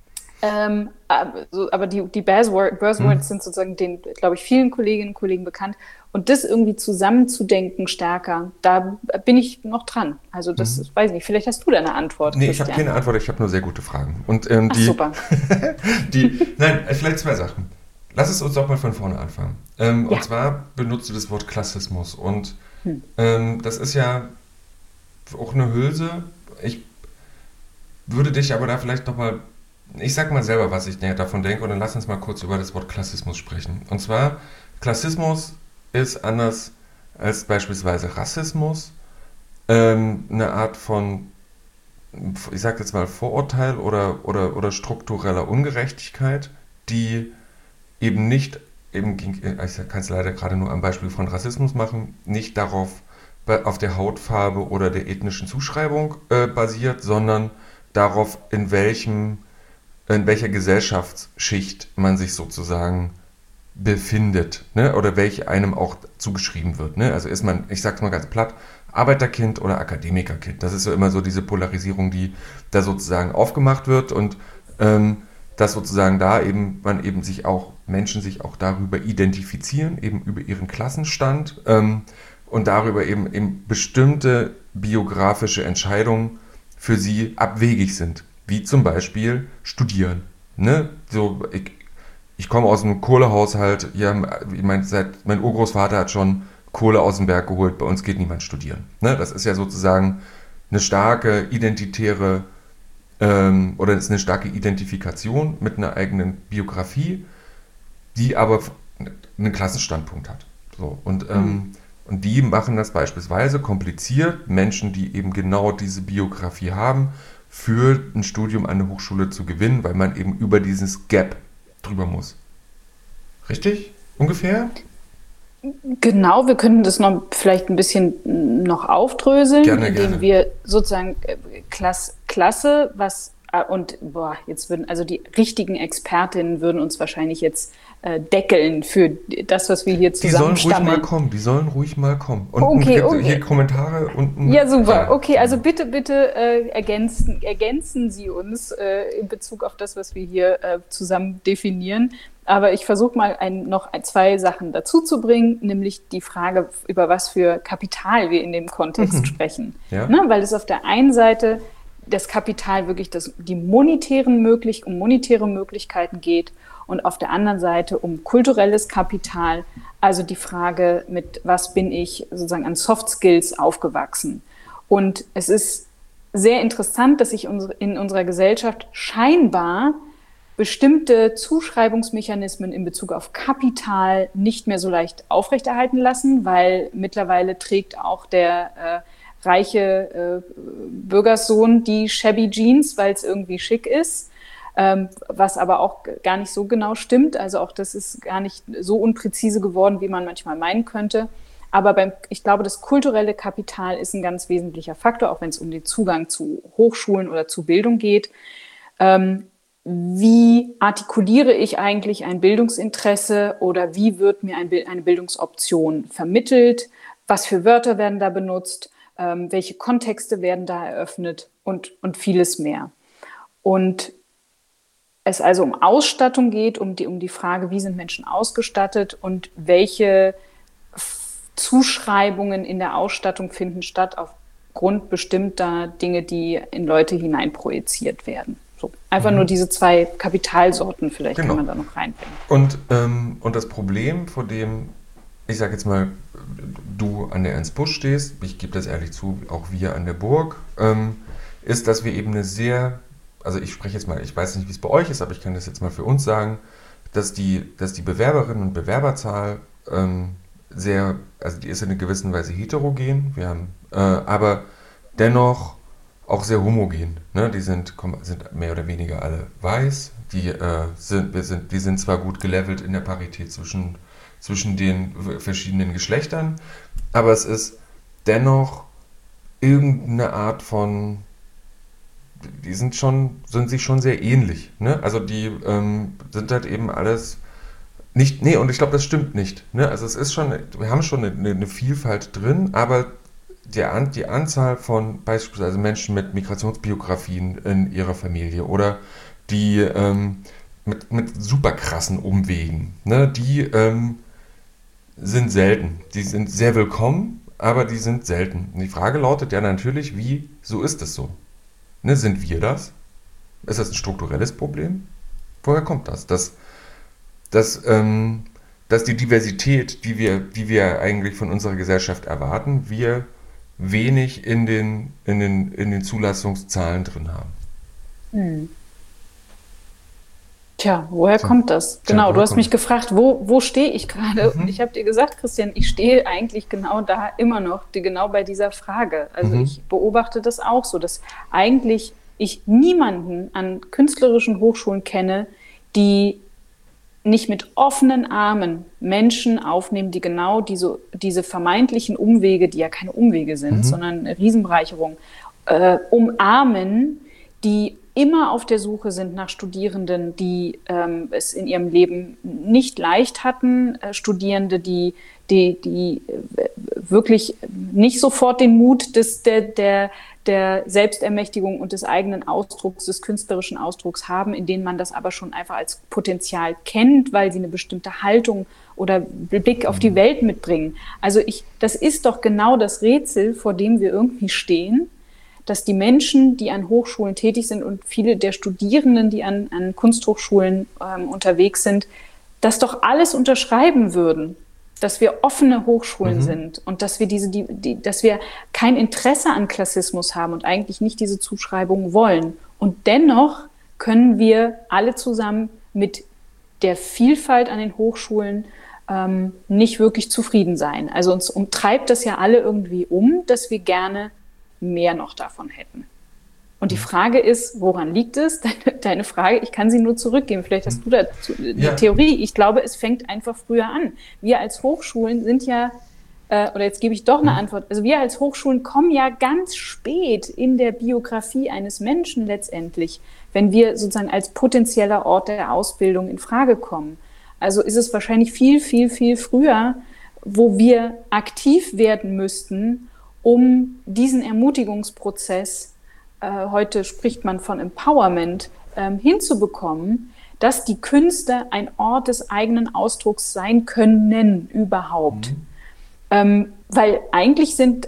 Speaker 3: Aber die Buzzwords sind sozusagen den, glaube ich, vielen Kolleginnen und Kollegen bekannt. Und das irgendwie zusammenzudenken stärker, da bin ich noch dran. Also das, weiß ich nicht, vielleicht hast du da eine Antwort,
Speaker 2: Nee, ich habe
Speaker 3: Christian.
Speaker 2: keine Antwort, ich habe nur sehr gute Fragen. Und
Speaker 3: Ach, super.
Speaker 2: nein, vielleicht zwei Sachen. Lass es uns doch mal von vorne anfangen.
Speaker 3: Ja.
Speaker 2: Und zwar benutzt du das Wort Klassismus. Und
Speaker 3: Hm.
Speaker 2: das ist ja auch eine Hülse. Ich würde dich aber da vielleicht nochmal, ich sag mal selber, was ich davon denke, und dann lass uns mal kurz über das Wort Klassismus sprechen. Und zwar, Klassismus ist anders als beispielsweise Rassismus eine Art von, ich sag jetzt mal, Vorurteil oder struktureller Ungerechtigkeit, die eben nicht, ich kann es leider gerade nur am Beispiel von Rassismus machen, nicht auf der Hautfarbe oder der ethnischen Zuschreibung basiert, sondern darauf, in welcher Gesellschaftsschicht man sich sozusagen befindet, ne? Oder welche einem auch zugeschrieben wird. Ne? Also ist man, ich sag's mal ganz platt, Arbeiterkind oder Akademikerkind. Das ist so immer so diese Polarisierung, die da sozusagen aufgemacht wird und dass sozusagen da eben Menschen sich auch darüber identifizieren, eben über ihren Klassenstand und darüber eben bestimmte biografische Entscheidungen für sie abwegig sind, wie zum Beispiel studieren. Ne? So, ich komme aus einem Kohlehaushalt, mein Urgroßvater hat schon Kohle aus dem Berg geholt, bei uns geht niemand studieren. Ne? Das ist ja sozusagen eine starke identitäre oder ist eine starke Identifikation mit einer eigenen Biografie, die aber einen Klassenstandpunkt hat. So, und die machen das beispielsweise kompliziert, Menschen, die eben genau diese Biografie haben, für ein Studium an der Hochschule zu gewinnen, weil man eben über dieses Gap drüber muss. Richtig? Ungefähr?
Speaker 3: Genau, wir könnten das noch vielleicht ein bisschen noch aufdröseln,
Speaker 2: Gerne,
Speaker 3: indem
Speaker 2: gerne.
Speaker 3: wir sozusagen Klasse, und jetzt würden also die richtigen Expertinnen würden uns wahrscheinlich jetzt deckeln für das, was wir hier
Speaker 2: Die sollen ruhig mal
Speaker 3: zusammenstammeln.
Speaker 2: kommen, die sollen ruhig mal kommen.
Speaker 3: Okay,
Speaker 2: Gibt
Speaker 3: okay.
Speaker 2: hier Kommentare unten.
Speaker 3: Ja, super.
Speaker 2: Ja.
Speaker 3: Okay, also bitte ergänzen Sie uns in Bezug auf das, was wir hier zusammen definieren. Aber ich versuche mal noch zwei Sachen dazu zu bringen, nämlich die Frage, über was für Kapital wir in dem Kontext sprechen.
Speaker 2: Ja.
Speaker 3: Ne? Weil es auf der einen Seite das Kapital wirklich um monetäre Möglichkeiten geht und auf der anderen Seite um kulturelles Kapital, also die Frage, mit was bin ich sozusagen an Soft Skills aufgewachsen. Und es ist sehr interessant, dass sich in unserer Gesellschaft scheinbar bestimmte Zuschreibungsmechanismen in Bezug auf Kapital nicht mehr so leicht aufrechterhalten lassen, weil mittlerweile trägt auch der reiche Bürgerssohn die shabby Jeans, weil es irgendwie schick ist, was aber auch gar nicht so genau stimmt. Also auch das ist gar nicht so unpräzise geworden, wie man manchmal meinen könnte. Aber ich glaube, das kulturelle Kapital ist ein ganz wesentlicher Faktor, auch wenn es um den Zugang zu Hochschulen oder zu Bildung geht. Wie artikuliere ich eigentlich ein Bildungsinteresse oder wie wird mir eine Bildungsoption vermittelt? Was für Wörter werden da benutzt? Welche Kontexte werden da eröffnet und vieles mehr. Und es also um Ausstattung geht, um die Frage, wie sind Menschen ausgestattet und welche Zuschreibungen in der Ausstattung finden statt aufgrund bestimmter Dinge, die in Leute hineinprojiziert werden. So, einfach nur diese zwei Kapitalsorten vielleicht kann man da noch reinbringen.
Speaker 2: Und das Problem, vor dem, ich sage jetzt mal, du an der Ernst Busch stehst, ich gebe das ehrlich zu, auch wir an der Burg, ist, dass wir eben also ich spreche jetzt mal, ich weiß nicht, wie es bei euch ist, aber ich kann das jetzt mal für uns sagen, dass die Bewerberinnen und Bewerberzahl also die ist in einer gewissen Weise heterogen, wir haben, aber dennoch auch sehr homogen. Ne? Die sind mehr oder weniger alle weiß, die sind zwar gut gelevelt in der Parität zwischen den verschiedenen Geschlechtern, aber es ist dennoch irgendeine Art von, die sind sich schon sehr ähnlich. Ne? Also die sind halt eben alles nicht, nee, und ich glaube, das stimmt nicht. Ne? Also wir haben schon eine Vielfalt drin, aber die Anzahl von beispielsweise Menschen mit Migrationsbiografien in ihrer Familie oder die mit super krassen Umwegen, ne? Die sind selten. Die sind sehr willkommen, aber die sind selten. Und die Frage lautet ja natürlich, wieso ist es so? Ne, sind wir das? Ist das ein strukturelles Problem? Woher kommt das? Dass die Diversität, die wir eigentlich von unserer Gesellschaft erwarten, wir wenig in den Zulassungszahlen drin haben.
Speaker 3: Hm. Tja, woher kommt das? Genau, du hast mich gefragt, wo stehe ich gerade? Und ich habe dir gesagt, Christian, ich stehe eigentlich genau da immer noch, genau bei dieser Frage. Also ich beobachte das auch so, dass eigentlich ich niemanden an künstlerischen Hochschulen kenne, die nicht mit offenen Armen Menschen aufnehmen, die genau diese vermeintlichen Umwege, die ja keine Umwege sind, sondern eine Riesenbereicherung, umarmen, die immer auf der Suche sind nach Studierenden, die es in ihrem Leben nicht leicht hatten, Studierende, die wirklich nicht sofort den Mut der Selbstermächtigung und des eigenen Ausdrucks, des künstlerischen Ausdrucks haben, in denen man das aber schon einfach als Potenzial kennt, weil sie eine bestimmte Haltung oder Blick auf die Welt mitbringen. Also das ist doch genau das Rätsel, vor dem wir irgendwie stehen, dass die Menschen, die an Hochschulen tätig sind und viele der Studierenden, die an Kunsthochschulen unterwegs sind, das doch alles unterschreiben würden, dass wir offene Hochschulen sind und dass wir dass wir kein Interesse an Klassismus haben und eigentlich nicht diese Zuschreibungen wollen. Und dennoch können wir alle zusammen mit der Vielfalt an den Hochschulen nicht wirklich zufrieden sein. Also uns umtreibt das ja alle irgendwie dass wir gerne mehr noch davon hätten. Und die Frage ist, woran liegt es? Deine Frage, ich kann sie nur zurückgeben. Vielleicht hast du dazu eine Theorie. Ich glaube, es fängt einfach früher an. Wir als Hochschulen sind ja, oder jetzt gebe ich doch eine Antwort, also wir als Hochschulen kommen ja ganz spät in der Biografie eines Menschen letztendlich, wenn wir sozusagen als potenzieller Ort der Ausbildung in Frage kommen. Also ist es wahrscheinlich viel, viel, viel früher, wo wir aktiv werden müssten, um diesen Ermutigungsprozess, heute spricht man von Empowerment, hinzubekommen, dass die Künste ein Ort des eigenen Ausdrucks sein können überhaupt. Weil eigentlich sind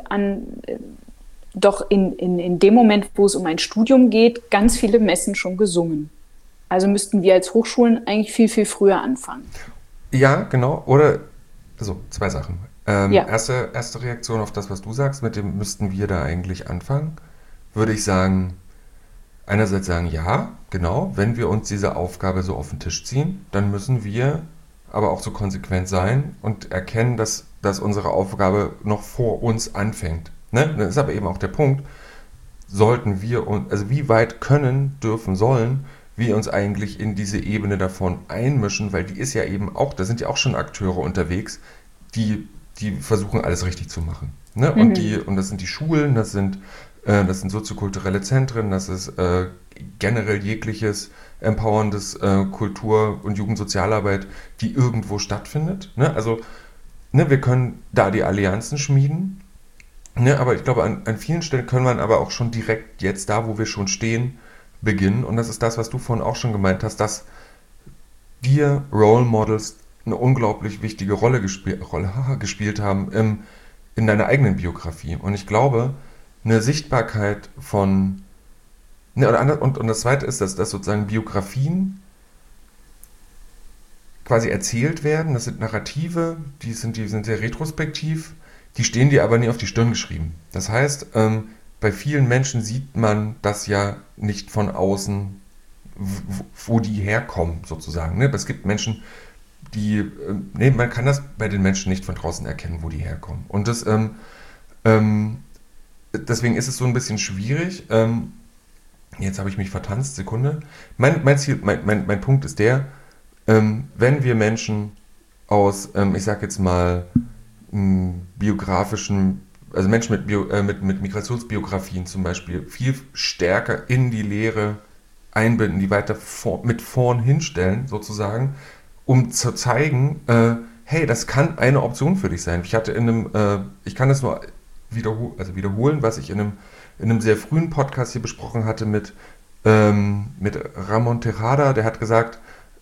Speaker 3: doch in dem Moment, wo es um ein Studium geht, ganz viele Messen schon gesungen. Also müssten wir als Hochschulen eigentlich viel, viel früher anfangen.
Speaker 2: Ja, genau. Oder, also 2 Sachen. Erste Reaktion auf das, was du sagst, mit dem müssten wir da eigentlich anfangen, würde ich sagen, einerseits sagen, ja, genau, wenn wir uns diese Aufgabe so auf den Tisch ziehen, dann müssen wir aber auch so konsequent sein und erkennen, dass unsere Aufgabe noch vor uns anfängt. Ne? Das ist aber eben auch der Punkt, sollten wir uns, also wie weit können, dürfen, sollen wir uns eigentlich in diese Ebene davon einmischen, weil die ist ja eben auch, da sind ja auch schon Akteure unterwegs, die versuchen, alles richtig zu machen. Ne? Und das sind die Schulen, das sind soziokulturelle Zentren, das ist generell jegliches empowerndes Kultur- und Jugendsozialarbeit, die irgendwo stattfindet. Ne? Also wir können da die Allianzen schmieden, ne? Aber ich glaube, an vielen Stellen können wir aber auch schon direkt jetzt da, wo wir schon stehen, beginnen. Und das ist das, was du vorhin auch schon gemeint hast, dass wir Role Models eine unglaublich wichtige Rolle gespielt haben in deiner eigenen Biografie. Und ich glaube, eine Sichtbarkeit von... Und das Zweite ist, dass sozusagen Biografien quasi erzählt werden. Das sind Narrative, die sind sehr retrospektiv, die stehen dir aber nie auf die Stirn geschrieben. Das heißt, bei vielen Menschen sieht man das ja nicht von außen, wo die herkommen, sozusagen. Ne? Es gibt Menschen, man kann das bei den Menschen nicht von draußen erkennen, wo die herkommen. Und deswegen ist es so ein bisschen schwierig. Jetzt habe ich mich vertanzt, Sekunde. Mein Punkt ist der, wenn wir Menschen aus, ich sag jetzt mal, biografischen, also Menschen mit Migrationsbiografien zum Beispiel, viel stärker in die Lehre einbinden, die weiter mit vorn hinstellen, sozusagen, um zu zeigen, hey, das kann eine Option für dich sein. Ich kann das nur wiederholen, was ich in einem sehr frühen Podcast hier besprochen hatte mit Ramon Tejada, der hat gesagt,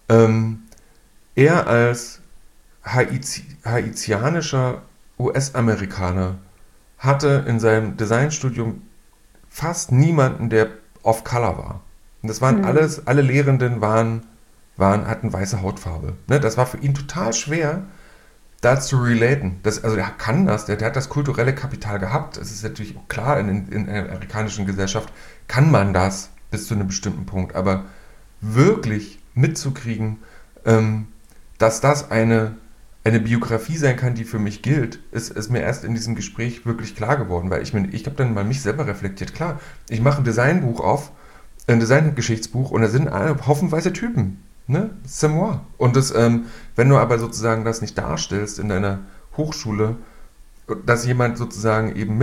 Speaker 2: er als haitianischer US-Amerikaner hatte in seinem Designstudium fast niemanden, der off-color war. Und das waren alle Lehrenden hatten weiße Hautfarbe. Ne? Das war für ihn total schwer, da zu relaten. Also der kann das, der hat das kulturelle Kapital gehabt. Es ist natürlich auch klar, in der amerikanischen Gesellschaft kann man das bis zu einem bestimmten Punkt. Aber wirklich mitzukriegen, dass das eine Biografie sein kann, die für mich gilt, ist mir erst in diesem Gespräch wirklich klar geworden. Weil ich habe dann mal mich selber reflektiert. Klar, ich mache ein Designbuch auf, ein Designgeschichtsbuch, und da sind haufenweise Typen. Ne? C'est moi. Und wenn du aber sozusagen das nicht darstellst in deiner Hochschule, dass jemand sozusagen eben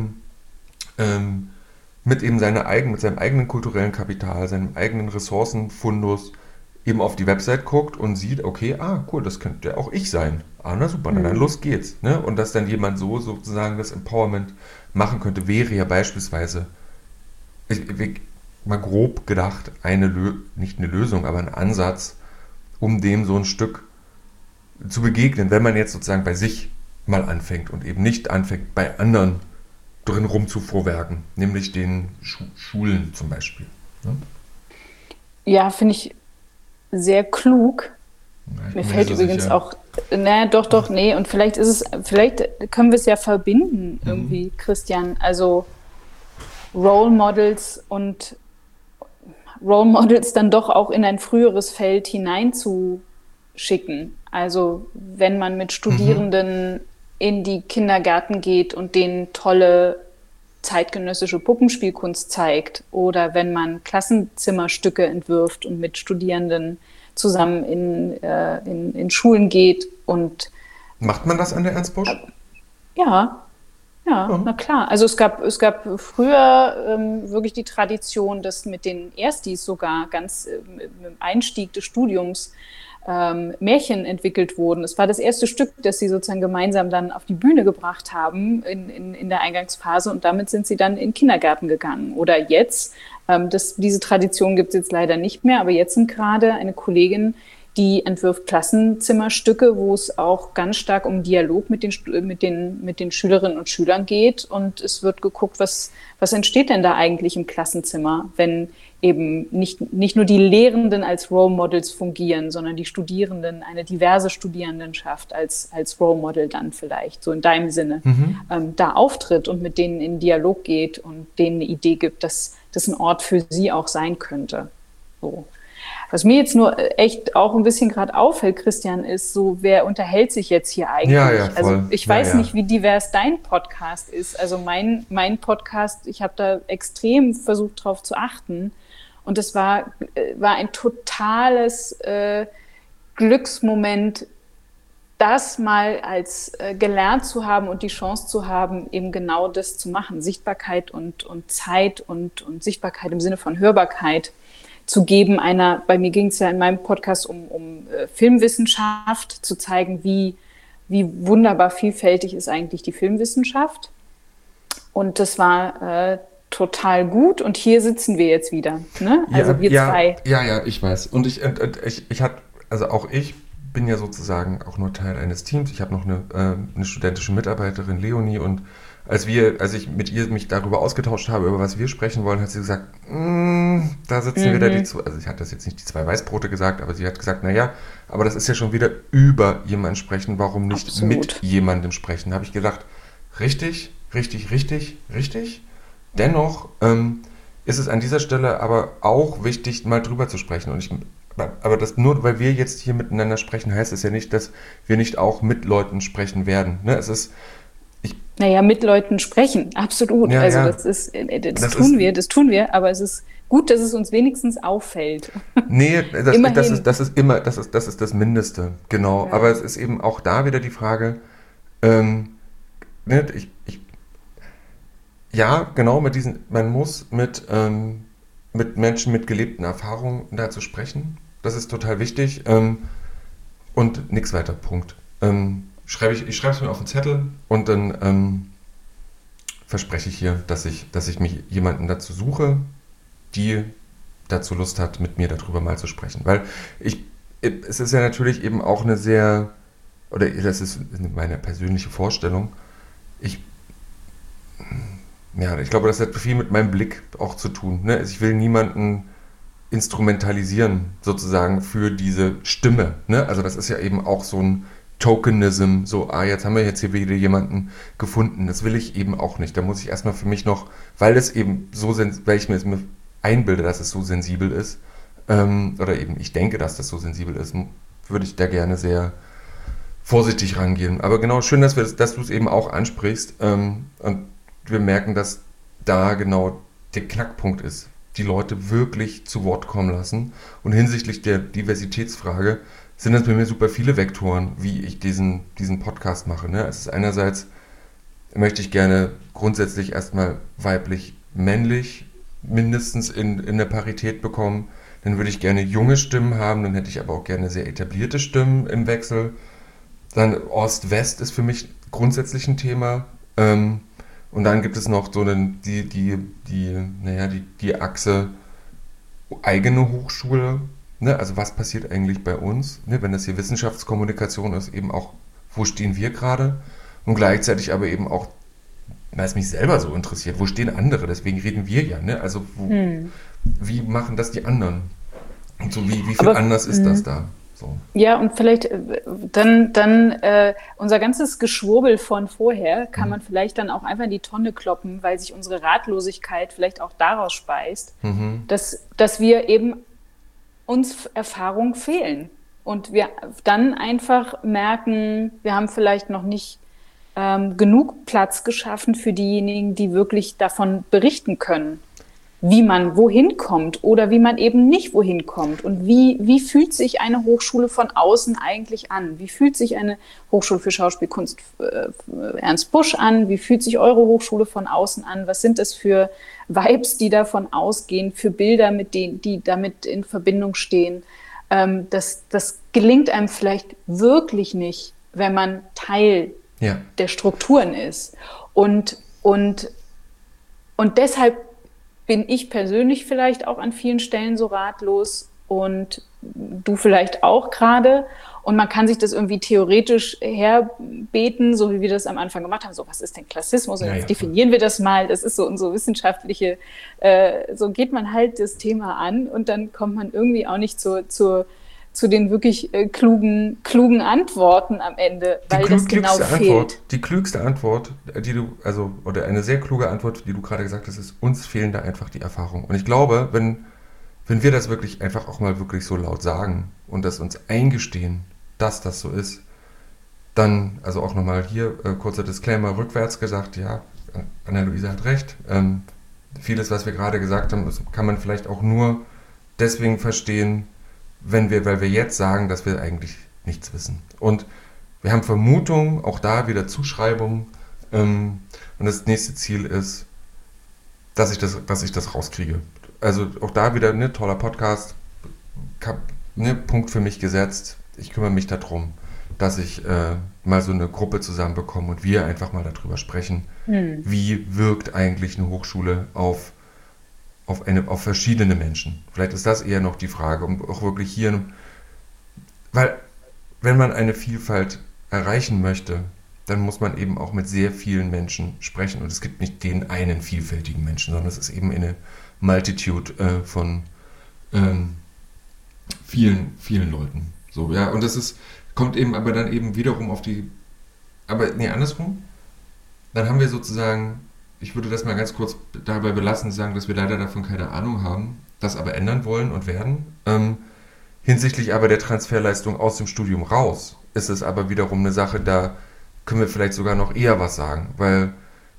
Speaker 2: mit eben mit seinem eigenen kulturellen Kapital, seinem eigenen Ressourcenfundus eben auf die Website guckt und sieht, okay, cool, das könnte auch ich sein. Na super, na dann los geht's. Ne? Und dass dann jemand so sozusagen das Empowerment machen könnte, wäre ja beispielsweise, mal grob gedacht, nicht eine Lösung, aber ein Ansatz, um dem so ein Stück zu begegnen, wenn man jetzt sozusagen bei sich mal anfängt und eben nicht anfängt, bei anderen drin rumzuvorwerken, nämlich den Schulen zum Beispiel. Ne?
Speaker 3: Ja, finde ich sehr klug. Mir fällt übrigens sicher. Auch, doch, nee, und vielleicht können wir es ja verbinden irgendwie, Christian, also Role Models dann doch auch in ein früheres Feld hineinzuschicken. Also wenn man mit Studierenden in die Kindergärten geht und denen tolle zeitgenössische Puppenspielkunst zeigt, oder wenn man Klassenzimmerstücke entwirft und mit Studierenden zusammen in Schulen geht. Und
Speaker 2: macht man das an der Ernst Busch?
Speaker 3: Ja, na klar. Also es gab früher wirklich die Tradition, dass mit den Erstis sogar ganz im Einstieg des Studiums Märchen entwickelt wurden. Es war das erste Stück, das sie sozusagen gemeinsam dann auf die Bühne gebracht haben in der Eingangsphase, und damit sind sie dann in den Kindergarten gegangen. Oder jetzt, diese Tradition gibt es jetzt leider nicht mehr, aber jetzt sind gerade eine Kollegin, die entwirft Klassenzimmerstücke, wo es auch ganz stark um Dialog mit den Schülerinnen und Schülern geht, und es wird geguckt, was entsteht denn da eigentlich im Klassenzimmer, wenn eben nicht nur die Lehrenden als Role Models fungieren, sondern die Studierenden, eine diverse Studierendenschaft als Role Model dann vielleicht, so in deinem Sinne, da auftritt und mit denen in Dialog geht und denen eine Idee gibt, dass das ein Ort für sie auch sein könnte. So. Was mir jetzt nur echt auch ein bisschen gerade auffällt, Christian, ist so, wer unterhält sich jetzt hier eigentlich?
Speaker 2: Ja, voll.
Speaker 3: Also ich weiß nicht, wie divers dein Podcast ist. Also mein Podcast, ich habe da extrem versucht, drauf zu achten. Und es war ein totales Glücksmoment, das mal als gelernt zu haben und die Chance zu haben, eben genau das zu machen. Sichtbarkeit und Zeit und Sichtbarkeit im Sinne von Hörbarkeit zu geben. Bei mir ging es ja in meinem Podcast um Filmwissenschaft, zu zeigen, wie wunderbar vielfältig ist eigentlich die Filmwissenschaft. Und das war total gut, und hier sitzen wir jetzt wieder, ne? Also wir zwei.
Speaker 2: Ja, ich weiß. Und ich bin ja sozusagen auch nur Teil eines Teams. Ich habe noch eine studentische Mitarbeiterin, Leonie, und als ich mit ihr mich darüber ausgetauscht habe, über was wir sprechen wollen, hat sie gesagt, da sitzen wieder also ich hatte das jetzt nicht die zwei Weißbrote gesagt, aber sie hat gesagt, naja, aber das ist ja schon wieder über jemanden sprechen, warum nicht
Speaker 3: Absolut.
Speaker 2: Mit jemandem sprechen? Da habe ich gedacht, richtig. Dennoch ist es an dieser Stelle aber auch wichtig, mal drüber zu sprechen. Aber das nur, weil wir jetzt hier miteinander sprechen, heißt es ja nicht, dass wir nicht auch mit Leuten sprechen werden. Ne?
Speaker 3: Mit Leuten sprechen, absolut.
Speaker 2: Ja,
Speaker 3: also
Speaker 2: ja.
Speaker 3: Das tun wir, aber es ist gut, dass es uns wenigstens auffällt.
Speaker 2: Nee, das ist das Mindeste, genau. Ja. Aber es ist eben auch da wieder die Frage, man muss mit Menschen mit gelebten Erfahrungen dazu sprechen. Das ist total wichtig. Und nichts weiter, Punkt. Ich schreibe es mir auf den Zettel, und dann verspreche ich hier, dass ich mich jemanden dazu suche, die dazu Lust hat, mit mir darüber mal zu sprechen. Weil es ist ja natürlich eben auch das ist meine persönliche Vorstellung. Ich glaube, das hat viel mit meinem Blick auch zu tun. Ne? Ich will niemanden instrumentalisieren, sozusagen, für diese Stimme. Ne? Also das ist ja eben auch so ein Tokenism, so, jetzt haben wir jetzt hier wieder jemanden gefunden. Das will ich eben auch nicht. Da muss ich erstmal für mich noch, weil es eben so, weil ich mir einbilde, dass es so sensibel ist, oder eben ich denke, dass das so sensibel ist, würde ich da gerne sehr vorsichtig rangehen. Aber genau, schön, dass du es eben auch ansprichst, und wir merken, dass da genau der Knackpunkt ist, die Leute wirklich zu Wort kommen lassen. Und hinsichtlich der Diversitätsfrage sind das bei mir super viele Vektoren, wie ich diesen Podcast mache. Ne? Es ist einerseits, möchte ich gerne grundsätzlich erstmal weiblich-männlich mindestens in der Parität bekommen. Dann würde ich gerne junge Stimmen haben, dann hätte ich aber auch gerne sehr etablierte Stimmen im Wechsel. Dann Ost-West ist für mich grundsätzlich ein Thema. Und dann gibt es noch so die Achse eigene Hochschule. Ne? Also was passiert eigentlich bei uns? Ne? Wenn das hier Wissenschaftskommunikation ist, eben auch, wo stehen wir gerade? Und gleichzeitig aber eben auch, weil es mich selber so interessiert, wo stehen andere? Deswegen reden wir ja. Ne? Also wie machen das die anderen? Und so wie viel anders ist das da? So.
Speaker 3: Ja, und vielleicht dann unser ganzes Geschwurbel von vorher kann man vielleicht dann auch einfach in die Tonne kloppen, weil sich unsere Ratlosigkeit vielleicht auch daraus speist, dass wir eben uns Erfahrung fehlen. Und wir dann einfach merken, wir haben vielleicht noch nicht genug Platz geschaffen für diejenigen, die wirklich davon berichten können, wie man wohin kommt oder wie man eben nicht wohin kommt. Und wie fühlt sich eine Hochschule von außen eigentlich an? Wie fühlt sich eine Hochschule für Schauspielkunst Ernst Busch an? Wie fühlt sich eure Hochschule von außen an? Was sind es für Vibes, die davon ausgehen, für Bilder, die damit in Verbindung stehen? Das gelingt einem vielleicht wirklich nicht, wenn man Teil der Strukturen ist. Und deshalb bin ich persönlich vielleicht auch an vielen Stellen so ratlos und du vielleicht auch gerade. Und man kann sich das irgendwie theoretisch herbeten, so wie wir das am Anfang gemacht haben. So, was ist denn Klassismus? Und jetzt definieren wir das mal. Das ist so unsere wissenschaftliche, so geht man halt das Thema an und dann kommt man irgendwie auch nicht zu den wirklich klugen Antworten am Ende, weil das genau fehlt.
Speaker 2: Die klügste Antwort, oder eine sehr kluge Antwort, die du gerade gesagt hast, ist, uns fehlen da einfach die Erfahrungen. Und ich glaube, wenn wir das wirklich einfach auch mal wirklich so laut sagen und das uns eingestehen, dass das so ist, dann, also auch nochmal hier, kurzer Disclaimer, rückwärts gesagt, ja, Anna-Luisa hat recht, vieles, was wir gerade gesagt haben, kann man vielleicht auch nur deswegen verstehen, weil wir jetzt sagen, dass wir eigentlich nichts wissen. Und wir haben Vermutungen, auch da wieder Zuschreibungen. Und das nächste Ziel ist, dass ich das rauskriege. Also auch da wieder ein toller Podcast, Punkt für mich gesetzt. Ich kümmere mich darum, dass ich mal so eine Gruppe zusammenbekomme und wir einfach mal darüber sprechen, wie wirkt eigentlich eine Hochschule auf verschiedene Menschen. Vielleicht ist das eher noch die Frage, um auch wirklich hier, weil wenn man eine Vielfalt erreichen möchte, dann muss man eben auch mit sehr vielen Menschen sprechen und es gibt nicht den einen vielfältigen Menschen, sondern es ist eben eine Multitude von vielen, vielen Leuten. So, ja, und kommt eben aber dann eben wiederum andersrum. Dann haben wir sozusagen, ich würde das mal ganz kurz dabei belassen, sagen, dass wir leider davon keine Ahnung haben, das aber ändern wollen und werden. Hinsichtlich aber der Transferleistung aus dem Studium raus, ist es aber wiederum eine Sache, da können wir vielleicht sogar noch eher was sagen, weil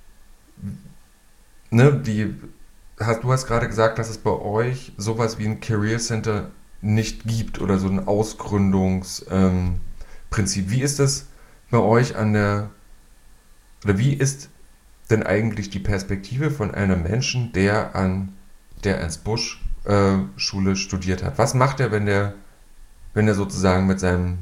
Speaker 2: du hast gerade gesagt, dass es bei euch sowas wie ein Career Center nicht gibt oder so ein Ausgründungsprinzip. Wie ist das bei euch wie ist denn eigentlich die Perspektive von einem Menschen, der an der Ernst Busch Schule studiert hat? Was macht er, wenn er sozusagen mit seinem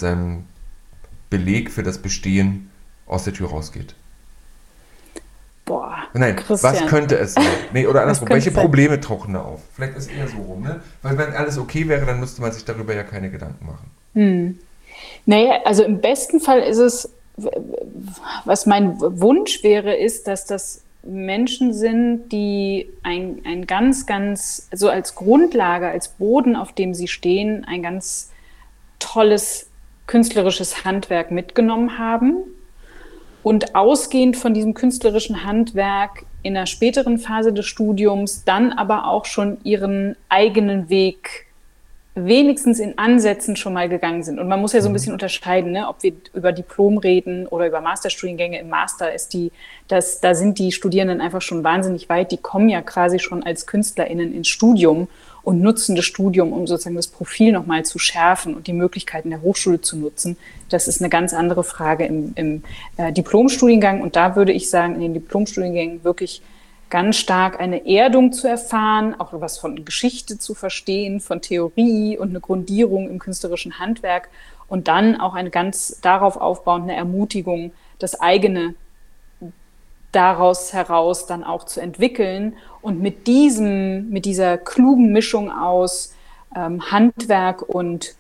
Speaker 2: Beleg für das Bestehen aus der Tür rausgeht?
Speaker 3: Boah,
Speaker 2: nein,
Speaker 3: Christian.
Speaker 2: Was könnte es sein? Nee, oder andersrum, welche Probleme tauchen da auf? Vielleicht ist es eher so rum, ne? Weil wenn alles okay wäre, dann müsste man sich darüber ja keine Gedanken machen.
Speaker 3: Naja, also im besten Fall ist es, was mein Wunsch wäre, ist, dass das Menschen sind, die ein ganz, ganz, so als Grundlage, als Boden, auf dem sie stehen, ein ganz tolles künstlerisches Handwerk mitgenommen haben und ausgehend von diesem künstlerischen Handwerk in einer späteren Phase des Studiums dann aber auch schon ihren eigenen Weg wenigstens in Ansätzen schon mal gegangen sind. Und man muss ja so ein bisschen unterscheiden, ne, ob wir über Diplom reden oder über Masterstudiengänge. Im Master da sind die Studierenden einfach schon wahnsinnig weit. Die kommen ja quasi schon als KünstlerInnen ins Studium und nutzen das Studium, um sozusagen das Profil nochmal zu schärfen und die Möglichkeiten der Hochschule zu nutzen. Das ist eine ganz andere Frage im Diplomstudiengang. Und da würde ich sagen, in den Diplomstudiengängen wirklich ganz stark eine Erdung zu erfahren, auch was von Geschichte zu verstehen, von Theorie und eine Grundierung im künstlerischen Handwerk und dann auch eine ganz darauf aufbauende Ermutigung, das eigene daraus heraus dann auch zu entwickeln und mit dieser klugen Mischung aus Handwerk und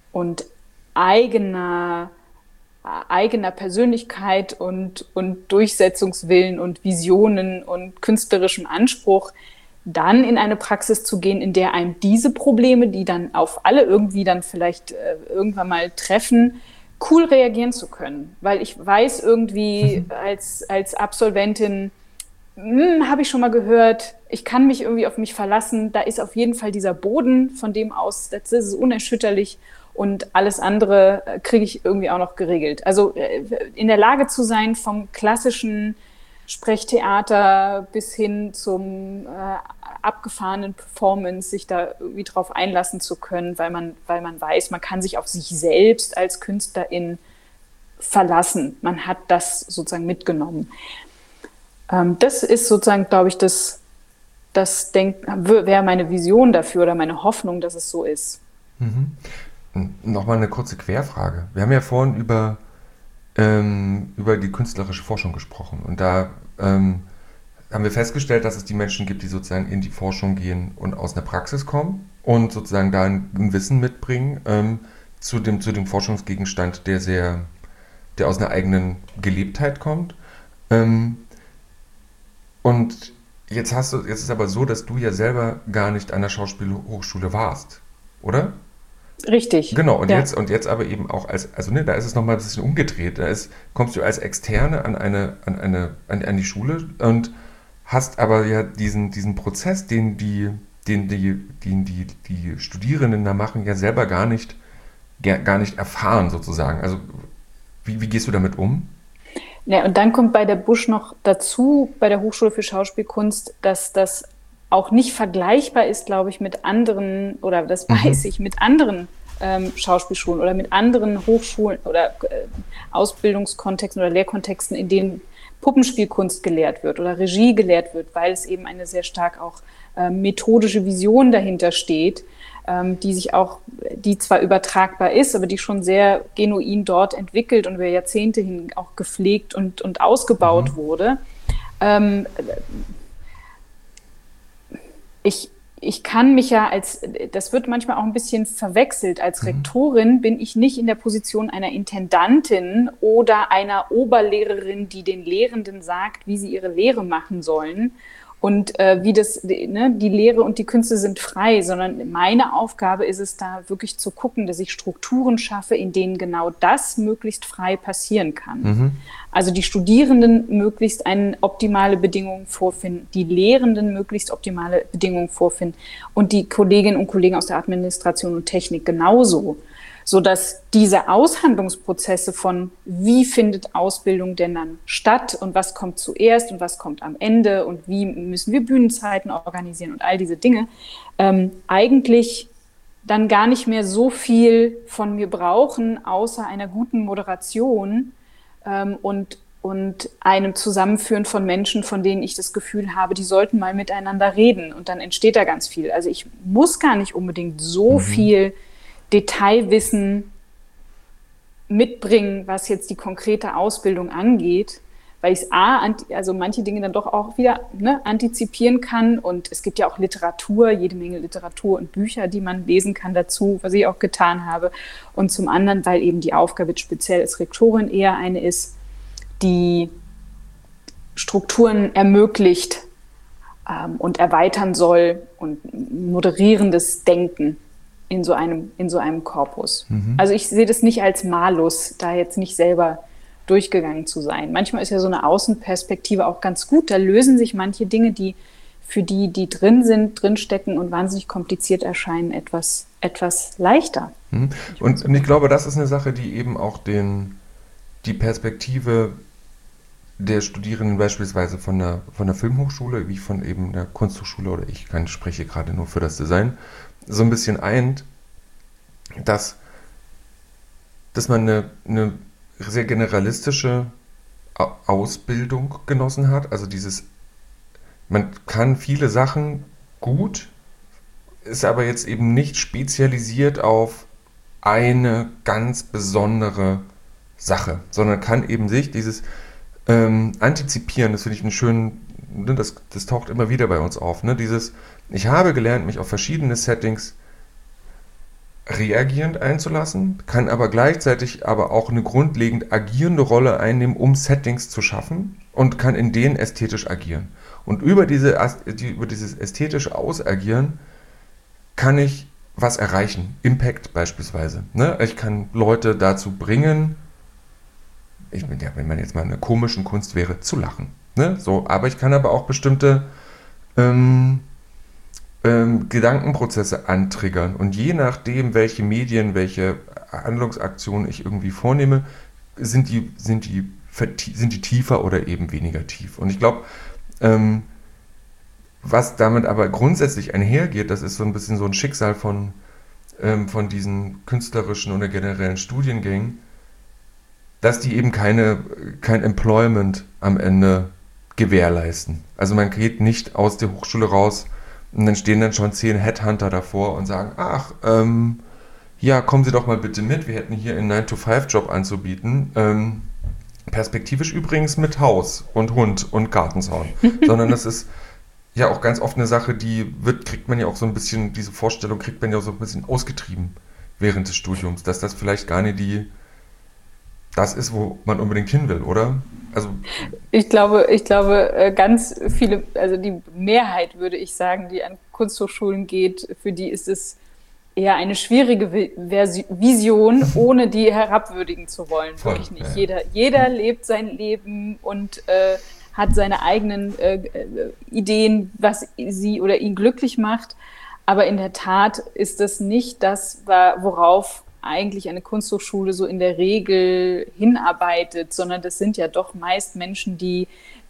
Speaker 3: eigener Persönlichkeit und Durchsetzungswillen und Visionen und künstlerischem Anspruch, dann in eine Praxis zu gehen, in der einem diese Probleme, die dann auf alle irgendwie dann vielleicht irgendwann mal treffen, cool reagieren zu können. Weil ich weiß irgendwie als Absolventin, habe ich schon mal gehört, ich kann mich irgendwie auf mich verlassen, da ist auf jeden Fall dieser Boden, von dem aus, das ist unerschütterlich. Und alles andere kriege ich irgendwie auch noch geregelt. Also in der Lage zu sein, vom klassischen Sprechtheater bis hin zum abgefahrenen Performance, sich da irgendwie drauf einlassen zu können, weil man weiß, man kann sich auf sich selbst als Künstlerin verlassen. Man hat das sozusagen mitgenommen. Das ist sozusagen, glaube ich, das wäre meine Vision dafür oder meine Hoffnung, dass es so ist.
Speaker 2: Mhm. Nochmal eine kurze Querfrage. Wir haben ja vorhin über die künstlerische Forschung gesprochen und da haben wir festgestellt, dass es die Menschen gibt, die sozusagen in die Forschung gehen und aus einer Praxis kommen und sozusagen da ein Wissen mitbringen zu dem Forschungsgegenstand, der aus einer eigenen Gelebtheit kommt. Und jetzt ist es aber so, dass du ja selber gar nicht an der Schauspielhochschule warst, oder?
Speaker 3: Richtig.
Speaker 2: Genau, und
Speaker 3: Ja.
Speaker 2: jetzt aber eben auch da ist es nochmal ein bisschen umgedreht. Kommst du als Externe an die Schule und hast aber ja diesen Prozess, den die Studierenden da machen, ja selber gar nicht erfahren sozusagen. Also wie gehst du damit um?
Speaker 3: Ja, und dann kommt bei der Busch noch dazu, bei der Hochschule für Schauspielkunst, dass das auch nicht vergleichbar ist, glaube ich, mit anderen, oder das weiß ich, mit anderen Schauspielschulen oder mit anderen Hochschulen oder Ausbildungskontexten oder Lehrkontexten, in denen Puppenspielkunst gelehrt wird oder Regie gelehrt wird, weil es eben eine sehr stark auch methodische Vision dahinter steht, die zwar übertragbar ist, aber die schon sehr genuin dort entwickelt und über Jahrzehnte hin auch gepflegt und ausgebaut wurde. Ich kann mich ja das wird manchmal auch ein bisschen verwechselt. Als Rektorin bin ich nicht in der Position einer Intendantin oder einer Oberlehrerin, die den Lehrenden sagt, wie sie ihre Lehre machen sollen. Und die Lehre und die Künste sind frei, sondern meine Aufgabe ist es da wirklich zu gucken, dass ich Strukturen schaffe, in denen genau das möglichst frei passieren kann. Also die Studierenden möglichst optimale Bedingungen vorfinden, die Lehrenden möglichst optimale Bedingungen vorfinden und die Kolleginnen und Kollegen aus der Administration und Technik genauso. Sodass diese Aushandlungsprozesse von wie findet Ausbildung denn dann statt und was kommt zuerst und was kommt am Ende und wie müssen wir Bühnenzeiten organisieren und all diese Dinge, eigentlich dann gar nicht mehr so viel von mir brauchen, außer einer guten Moderation und einem Zusammenführen von Menschen, von denen ich das Gefühl habe, die sollten mal miteinander reden und dann entsteht da ganz viel. Also ich muss gar nicht unbedingt so viel Detailwissen mitbringen, was jetzt die konkrete Ausbildung angeht, weil ich also manche Dinge dann doch auch wieder antizipieren kann und es gibt ja auch Literatur, jede Menge Literatur und Bücher, die man lesen kann dazu, was ich auch getan habe und zum anderen, weil eben die Aufgabe speziell als Rektorin eher eine ist, die Strukturen ermöglicht und erweitern soll und moderierendes Denken in so einem Korpus. Also ich sehe das nicht als Malus, da jetzt nicht selber durchgegangen zu sein. Manchmal ist ja so eine Außenperspektive auch ganz gut. Da lösen sich manche Dinge, die für die drinstecken und wahnsinnig kompliziert erscheinen, etwas leichter.
Speaker 2: Und ich glaube, das ist eine Sache, die eben auch die Perspektive der Studierenden beispielsweise von der Filmhochschule, wie von eben der Kunsthochschule, oder spreche gerade nur für das Design, so ein bisschen eint, dass man eine sehr generalistische Ausbildung genossen hat. Also man kann viele Sachen gut, ist aber jetzt eben nicht spezialisiert auf eine ganz besondere Sache, sondern kann eben sich dieses antizipieren, das finde ich einen schönen, das taucht immer wieder bei uns auf, ne? Ich habe gelernt, mich auf verschiedene Settings reagierend einzulassen, kann aber gleichzeitig aber auch eine grundlegend agierende Rolle einnehmen, um Settings zu schaffen und kann in denen ästhetisch agieren. Und über dieses ästhetische Ausagieren kann ich was erreichen. Impact beispielsweise. Ne? Ich kann Leute dazu bringen, wenn man jetzt mal in einer komischen Kunst wäre, zu lachen. Ne? So, aber ich kann aber auch bestimmte Gedankenprozesse antriggern. Und je nachdem, welche Medien, welche Handlungsaktionen ich irgendwie vornehme, sind die tiefer oder eben weniger tief. Und ich glaube, was damit aber grundsätzlich einhergeht, das ist so ein bisschen so ein Schicksal von diesen künstlerischen oder generellen Studiengängen, dass die eben kein Employment am Ende gewährleisten. Also man geht nicht aus der Hochschule raus und dann stehen dann schon 10 Headhunter davor und sagen, ja, kommen Sie doch mal bitte mit, wir hätten hier einen 9-to-5-Job anzubieten. Perspektivisch übrigens mit Haus und Hund und Gartenzaun. Sondern das ist ja auch ganz oft eine Sache, kriegt man ja auch so ein bisschen, diese Vorstellung kriegt man ja auch so ein bisschen ausgetrieben während des Studiums, dass das vielleicht gar nicht das ist, wo man unbedingt hin will, oder? Also
Speaker 3: ich glaube, ganz viele, also die Mehrheit, würde ich sagen, die an Kunsthochschulen geht, für die ist es eher eine schwierige Vision, ohne die herabwürdigen zu wollen.
Speaker 2: Voll,
Speaker 3: Wirklich nicht.
Speaker 2: ja.
Speaker 3: Jeder lebt sein Leben und hat seine eigenen Ideen, was sie oder ihn glücklich macht. Aber in der Tat ist das nicht das, worauf eigentlich eine Kunsthochschule so in der Regel hinarbeitet, sondern das sind ja doch meist Menschen, die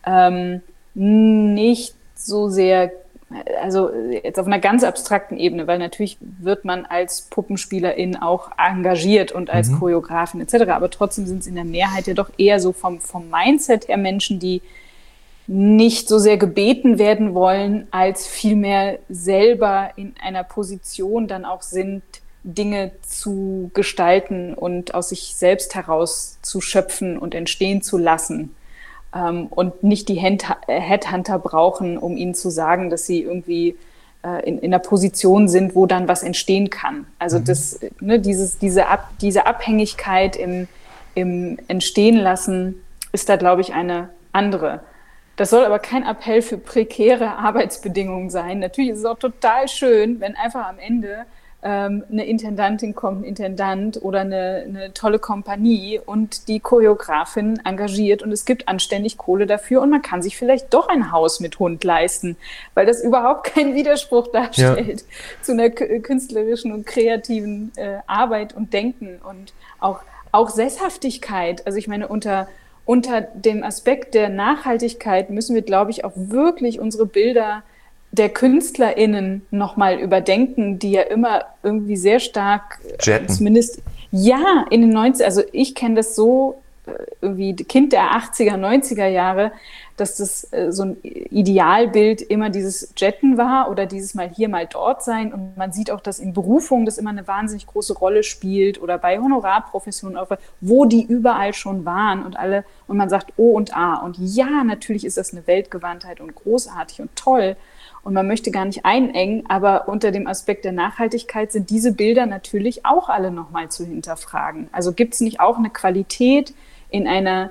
Speaker 3: nicht so sehr, also jetzt auf einer ganz abstrakten Ebene, weil natürlich wird man als Puppenspielerin auch engagiert und als Choreografin etc., aber trotzdem sind es in der Mehrheit ja doch eher so vom Mindset her Menschen, die nicht so sehr gebeten werden wollen, als vielmehr selber in einer Position dann auch sind, Dinge zu gestalten und aus sich selbst heraus zu schöpfen und entstehen zu lassen. Und nicht die Headhunter brauchen, um ihnen zu sagen, dass sie irgendwie in einer Position sind, wo dann was entstehen kann. Also diese Abhängigkeit im Entstehen lassen ist da, glaube ich, eine andere. Das soll aber kein Appell für prekäre Arbeitsbedingungen sein. Natürlich ist es auch total schön, wenn einfach am Ende eine Intendantin kommt, ein Intendant oder eine tolle Kompanie und die Choreografin engagiert und es gibt anständig Kohle dafür und man kann sich vielleicht doch ein Haus mit Hund leisten, weil das überhaupt keinen Widerspruch darstellt zu einer künstlerischen und kreativen Arbeit und Denken und auch Sesshaftigkeit. Also ich meine, unter dem Aspekt der Nachhaltigkeit müssen wir, glaube ich, auch wirklich unsere Bilder der KünstlerInnen nochmal überdenken, die ja immer irgendwie sehr stark, zumindest, ja, in den 90er, also ich kenne das so, irgendwie Kind der 80er, 90er Jahre, dass das so ein Idealbild immer dieses Jetten war oder dieses mal hier, mal dort sein und man sieht auch, dass in Berufungen das immer eine wahnsinnig große Rolle spielt oder bei Honorarprofessionen, wo die überall schon waren und man sagt O und A und ja, natürlich ist das eine Weltgewandtheit und großartig und toll. Und man möchte gar nicht einengen, aber unter dem Aspekt der Nachhaltigkeit sind diese Bilder natürlich auch alle nochmal zu hinterfragen. Also gibt es nicht auch eine Qualität in einem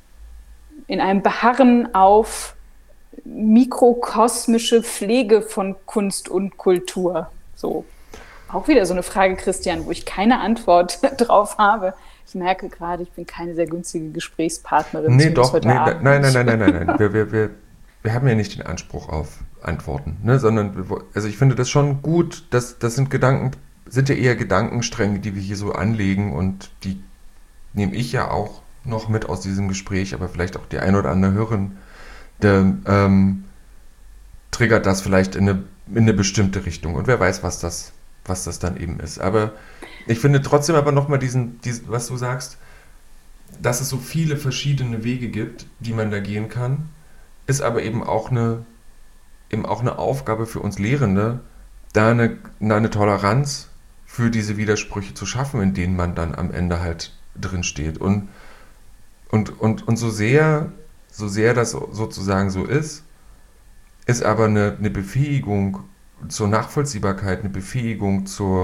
Speaker 3: Beharren auf mikrokosmische Pflege von Kunst und Kultur? So. Auch wieder so eine Frage, Christian, wo ich keine Antwort drauf habe. Ich merke gerade, ich bin keine sehr günstige Gesprächspartnerin.
Speaker 2: Nee, doch,
Speaker 3: heute
Speaker 2: nee,
Speaker 3: Abend
Speaker 2: nein, nein,
Speaker 3: nicht.
Speaker 2: nein, nein, nein, nein. Wir haben ja nicht den Anspruch auf Antworten, ne, sondern, also ich finde das schon gut, das sind ja eher Gedankenstränge, die wir hier so anlegen und die nehme ich ja auch noch mit aus diesem Gespräch, aber vielleicht auch die ein oder andere Hörerin, der, triggert das vielleicht in eine bestimmte Richtung und wer weiß, was das dann eben ist. Aber ich finde trotzdem aber nochmal was du sagst, dass es so viele verschiedene Wege gibt, die man da gehen kann, ist aber eben auch eine Aufgabe für uns Lehrende, da eine Toleranz für diese Widersprüche zu schaffen, in denen man dann am Ende halt drin steht. Und so sehr das sozusagen so ist aber eine Befähigung zur Nachvollziehbarkeit, eine Befähigung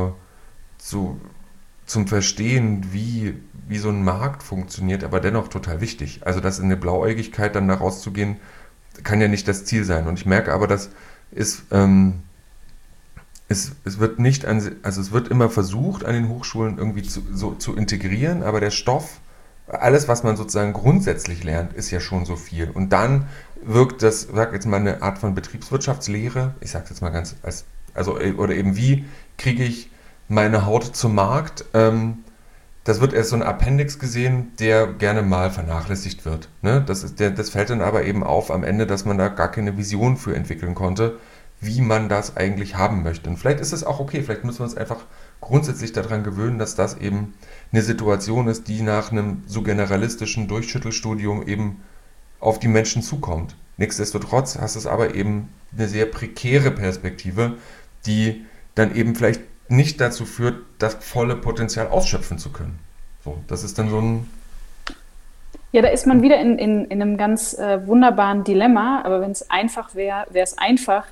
Speaker 2: zum Verstehen, wie so ein Markt funktioniert, aber dennoch total wichtig. Also das in eine Blauäugigkeit dann da rauszugehen, kann ja nicht das Ziel sein. Und ich merke aber, dass es, es wird nicht also es wird immer versucht, an den Hochschulen irgendwie zu integrieren, aber der Stoff, alles, was man sozusagen grundsätzlich lernt, ist ja schon so viel. Und dann wirkt das, sag jetzt mal, eine Art von Betriebswirtschaftslehre, ich sage jetzt mal oder eben wie kriege ich meine Haut zum Markt, das wird erst so ein Appendix gesehen, der gerne mal vernachlässigt wird. Ne? Das fällt dann aber eben auf am Ende, dass man da gar keine Vision für entwickeln konnte, wie man das eigentlich haben möchte. Und vielleicht ist es auch okay, vielleicht müssen wir uns einfach grundsätzlich daran gewöhnen, dass das eben eine Situation ist, die nach einem so generalistischen Durchschüttelstudium eben auf die Menschen zukommt. Nichtsdestotrotz hast es aber eben eine sehr prekäre Perspektive, die dann eben vielleicht nicht dazu führt, das volle Potenzial ausschöpfen zu können. So, das ist dann so ein...
Speaker 3: Ja, da ist man wieder in einem ganz wunderbaren Dilemma, aber wenn es einfach wäre, wäre es einfach,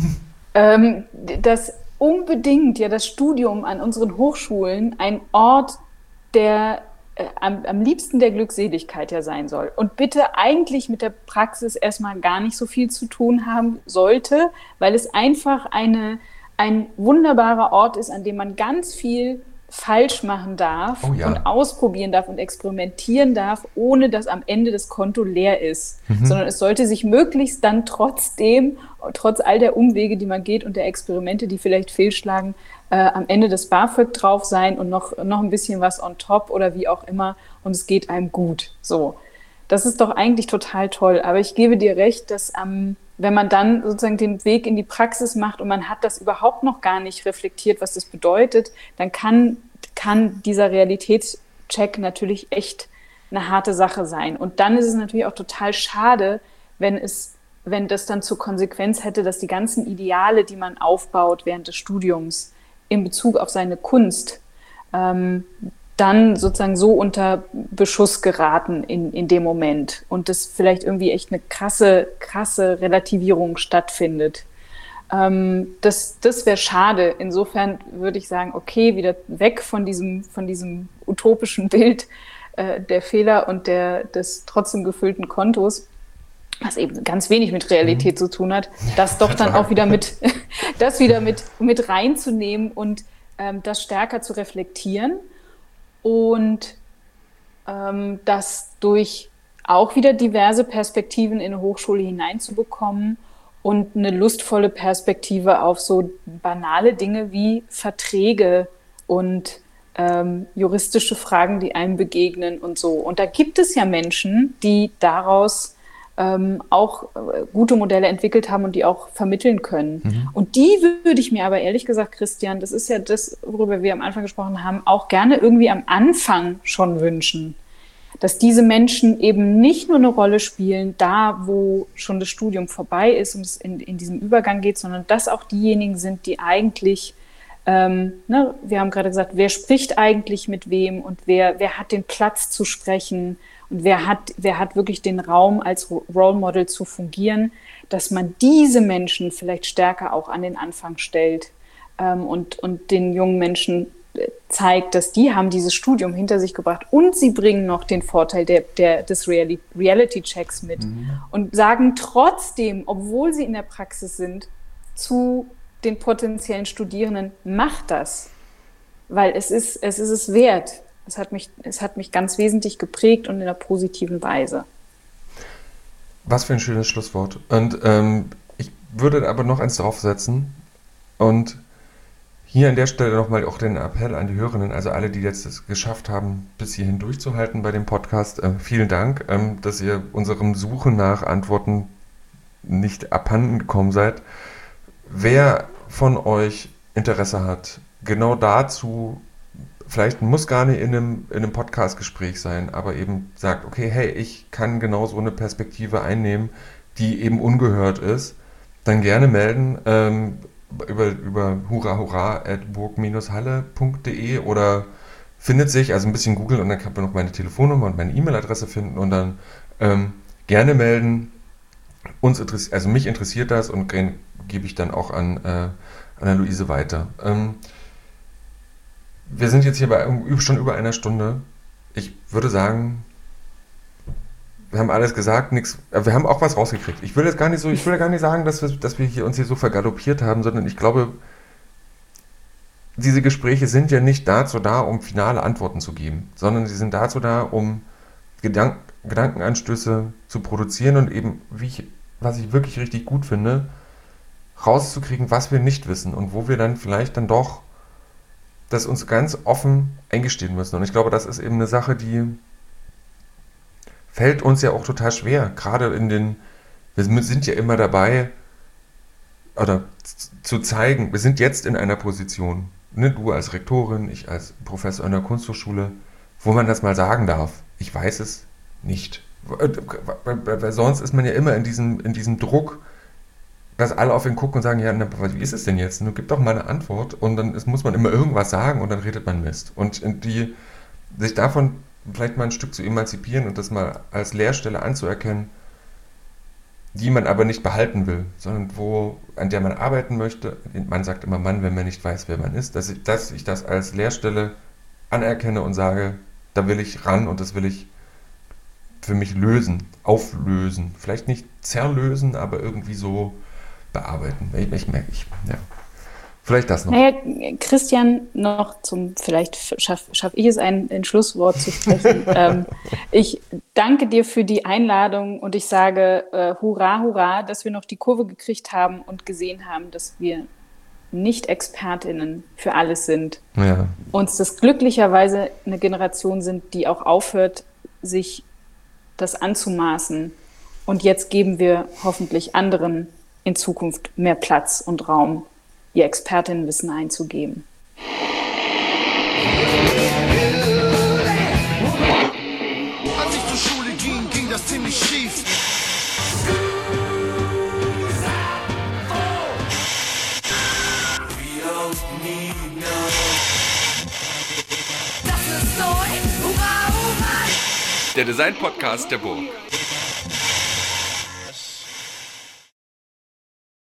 Speaker 3: dass unbedingt ja das Studium an unseren Hochschulen ein Ort der am liebsten der Glückseligkeit ja sein soll und bitte eigentlich mit der Praxis erstmal gar nicht so viel zu tun haben sollte, weil es einfach ein wunderbarer Ort ist, an dem man ganz viel falsch machen darf und ausprobieren darf und experimentieren darf, ohne dass am Ende das Konto leer ist. Sondern es sollte sich möglichst dann trotzdem, trotz all der Umwege, die man geht und der Experimente, die vielleicht fehlschlagen, am Ende das BAföG drauf sein und noch ein bisschen was on top oder wie auch immer und es geht einem gut. So. Das ist doch eigentlich total toll. Aber ich gebe dir recht, dass wenn man dann sozusagen den Weg in die Praxis macht und man hat das überhaupt noch gar nicht reflektiert, was das bedeutet, dann kann dieser Realitätscheck natürlich echt eine harte Sache sein. Und dann ist es natürlich auch total schade, wenn das dann zur Konsequenz hätte, dass die ganzen Ideale, die man aufbaut während des Studiums in Bezug auf seine Kunst, dann sozusagen so unter Beschuss geraten in dem Moment und das vielleicht irgendwie echt eine krasse Relativierung stattfindet. Das wäre schade. Insofern würde ich sagen, okay, wieder weg von diesem utopischen Bild der Fehler und des trotzdem gefüllten Kontos, was eben ganz wenig mit Realität zu tun hat, das doch dann auch wieder mit reinzunehmen und das stärker zu reflektieren. Und das durch auch wieder diverse Perspektiven in eine Hochschule hineinzubekommen und eine lustvolle Perspektive auf so banale Dinge wie Verträge und juristische Fragen, die einem begegnen und so. Und da gibt es ja Menschen, die daraus auch gute Modelle entwickelt haben und die auch vermitteln können. Und die würde ich mir aber ehrlich gesagt, Christian, das ist ja das, worüber wir am Anfang gesprochen haben, auch gerne irgendwie am Anfang schon wünschen. Dass diese Menschen eben nicht nur eine Rolle spielen, da wo schon das Studium vorbei ist und es in diesem Übergang geht, sondern dass auch diejenigen sind, die eigentlich, wir haben gerade gesagt, wer spricht eigentlich mit wem und wer hat den Platz zu sprechen und wer hat wirklich den Raum als Role Model zu fungieren, dass man diese Menschen vielleicht stärker auch an den Anfang stellt und den jungen Menschen zeigt, dass die haben dieses Studium hinter sich gebracht und sie bringen noch den Vorteil des Reality-Checks mit und sagen trotzdem, obwohl sie in der Praxis sind, zu den potenziellen Studierenden, macht das, weil es ist es wert. Es hat mich ganz wesentlich geprägt und in einer positiven Weise.
Speaker 2: Was für ein schönes Schlusswort. Und ich würde aber noch eins draufsetzen und hier an der Stelle nochmal auch den Appell an die Hörerinnen, also alle, die jetzt es geschafft haben, bis hierhin durchzuhalten bei dem Podcast. Vielen Dank, dass ihr unserem Suchen nach Antworten nicht abhanden gekommen seid. Wer von euch Interesse hat, genau dazu, vielleicht muss gar nicht in einem Podcast-Gespräch sein, aber eben sagt, okay, hey, ich kann genau so eine Perspektive einnehmen, die eben ungehört ist, dann gerne melden, über hurra@burg-halle.de oder findet sich, also ein bisschen googeln und dann kann man noch meine Telefonnummer und meine E-Mail-Adresse finden und dann gerne melden. Also mich interessiert das und gebe ich dann auch an der Luise weiter. Wir sind jetzt hier schon über einer Stunde. Ich würde sagen, wir haben alles gesagt, nichts. Wir haben auch was rausgekriegt. Ich will ja gar nicht sagen, dass wir uns hier so vergaloppiert haben, sondern ich glaube, diese Gespräche sind ja nicht dazu da, um finale Antworten zu geben, sondern sie sind dazu da, um Gedankenanstöße zu produzieren und eben, was ich wirklich richtig gut finde, rauszukriegen, was wir nicht wissen und wo wir dann vielleicht dann doch das uns ganz offen eingestehen müssen. Und ich glaube, das ist eben eine Sache, die fällt uns ja auch total schwer. Gerade wir sind ja immer dabei, oder zu zeigen, wir sind jetzt in einer Position, ne, du als Rektorin, ich als Professor an der Kunsthochschule, wo man das mal sagen darf. Ich weiß es nicht. Weil sonst ist man ja immer in diesem Druck, dass alle auf ihn gucken und sagen, ja, na, wie ist es denn jetzt? Gib doch mal eine Antwort und dann muss man immer irgendwas sagen und dann redet man Mist. Und sich davon vielleicht mal ein Stück zu emanzipieren und das mal als Leerstelle anzuerkennen, die man aber nicht behalten will, sondern an der man arbeiten möchte. Man sagt immer Mann, wenn man nicht weiß, wer man ist, dass ich das als Leerstelle anerkenne und sage, da will ich ran und das will ich für mich auflösen. Vielleicht nicht zerlösen, aber irgendwie so bearbeiten. Ja. Vielleicht das noch.
Speaker 3: Naja, Christian, vielleicht schaffe ich es, ein Schlusswort zu sprechen. Ich danke dir für die Einladung und ich sage hurra, hurra, dass wir noch die Kurve gekriegt haben und gesehen haben, dass wir nicht ExpertInnen für alles sind.
Speaker 2: Ja.
Speaker 3: Uns das glücklicherweise eine Generation sind, die auch aufhört, sich das anzumaßen. Und jetzt geben wir hoffentlich anderen in Zukunft mehr Platz und Raum, ihr Expertinnenwissen einzugeben.
Speaker 1: Als ich zur Schule ging das ziemlich schief.
Speaker 2: Der Design-Podcast der Burg.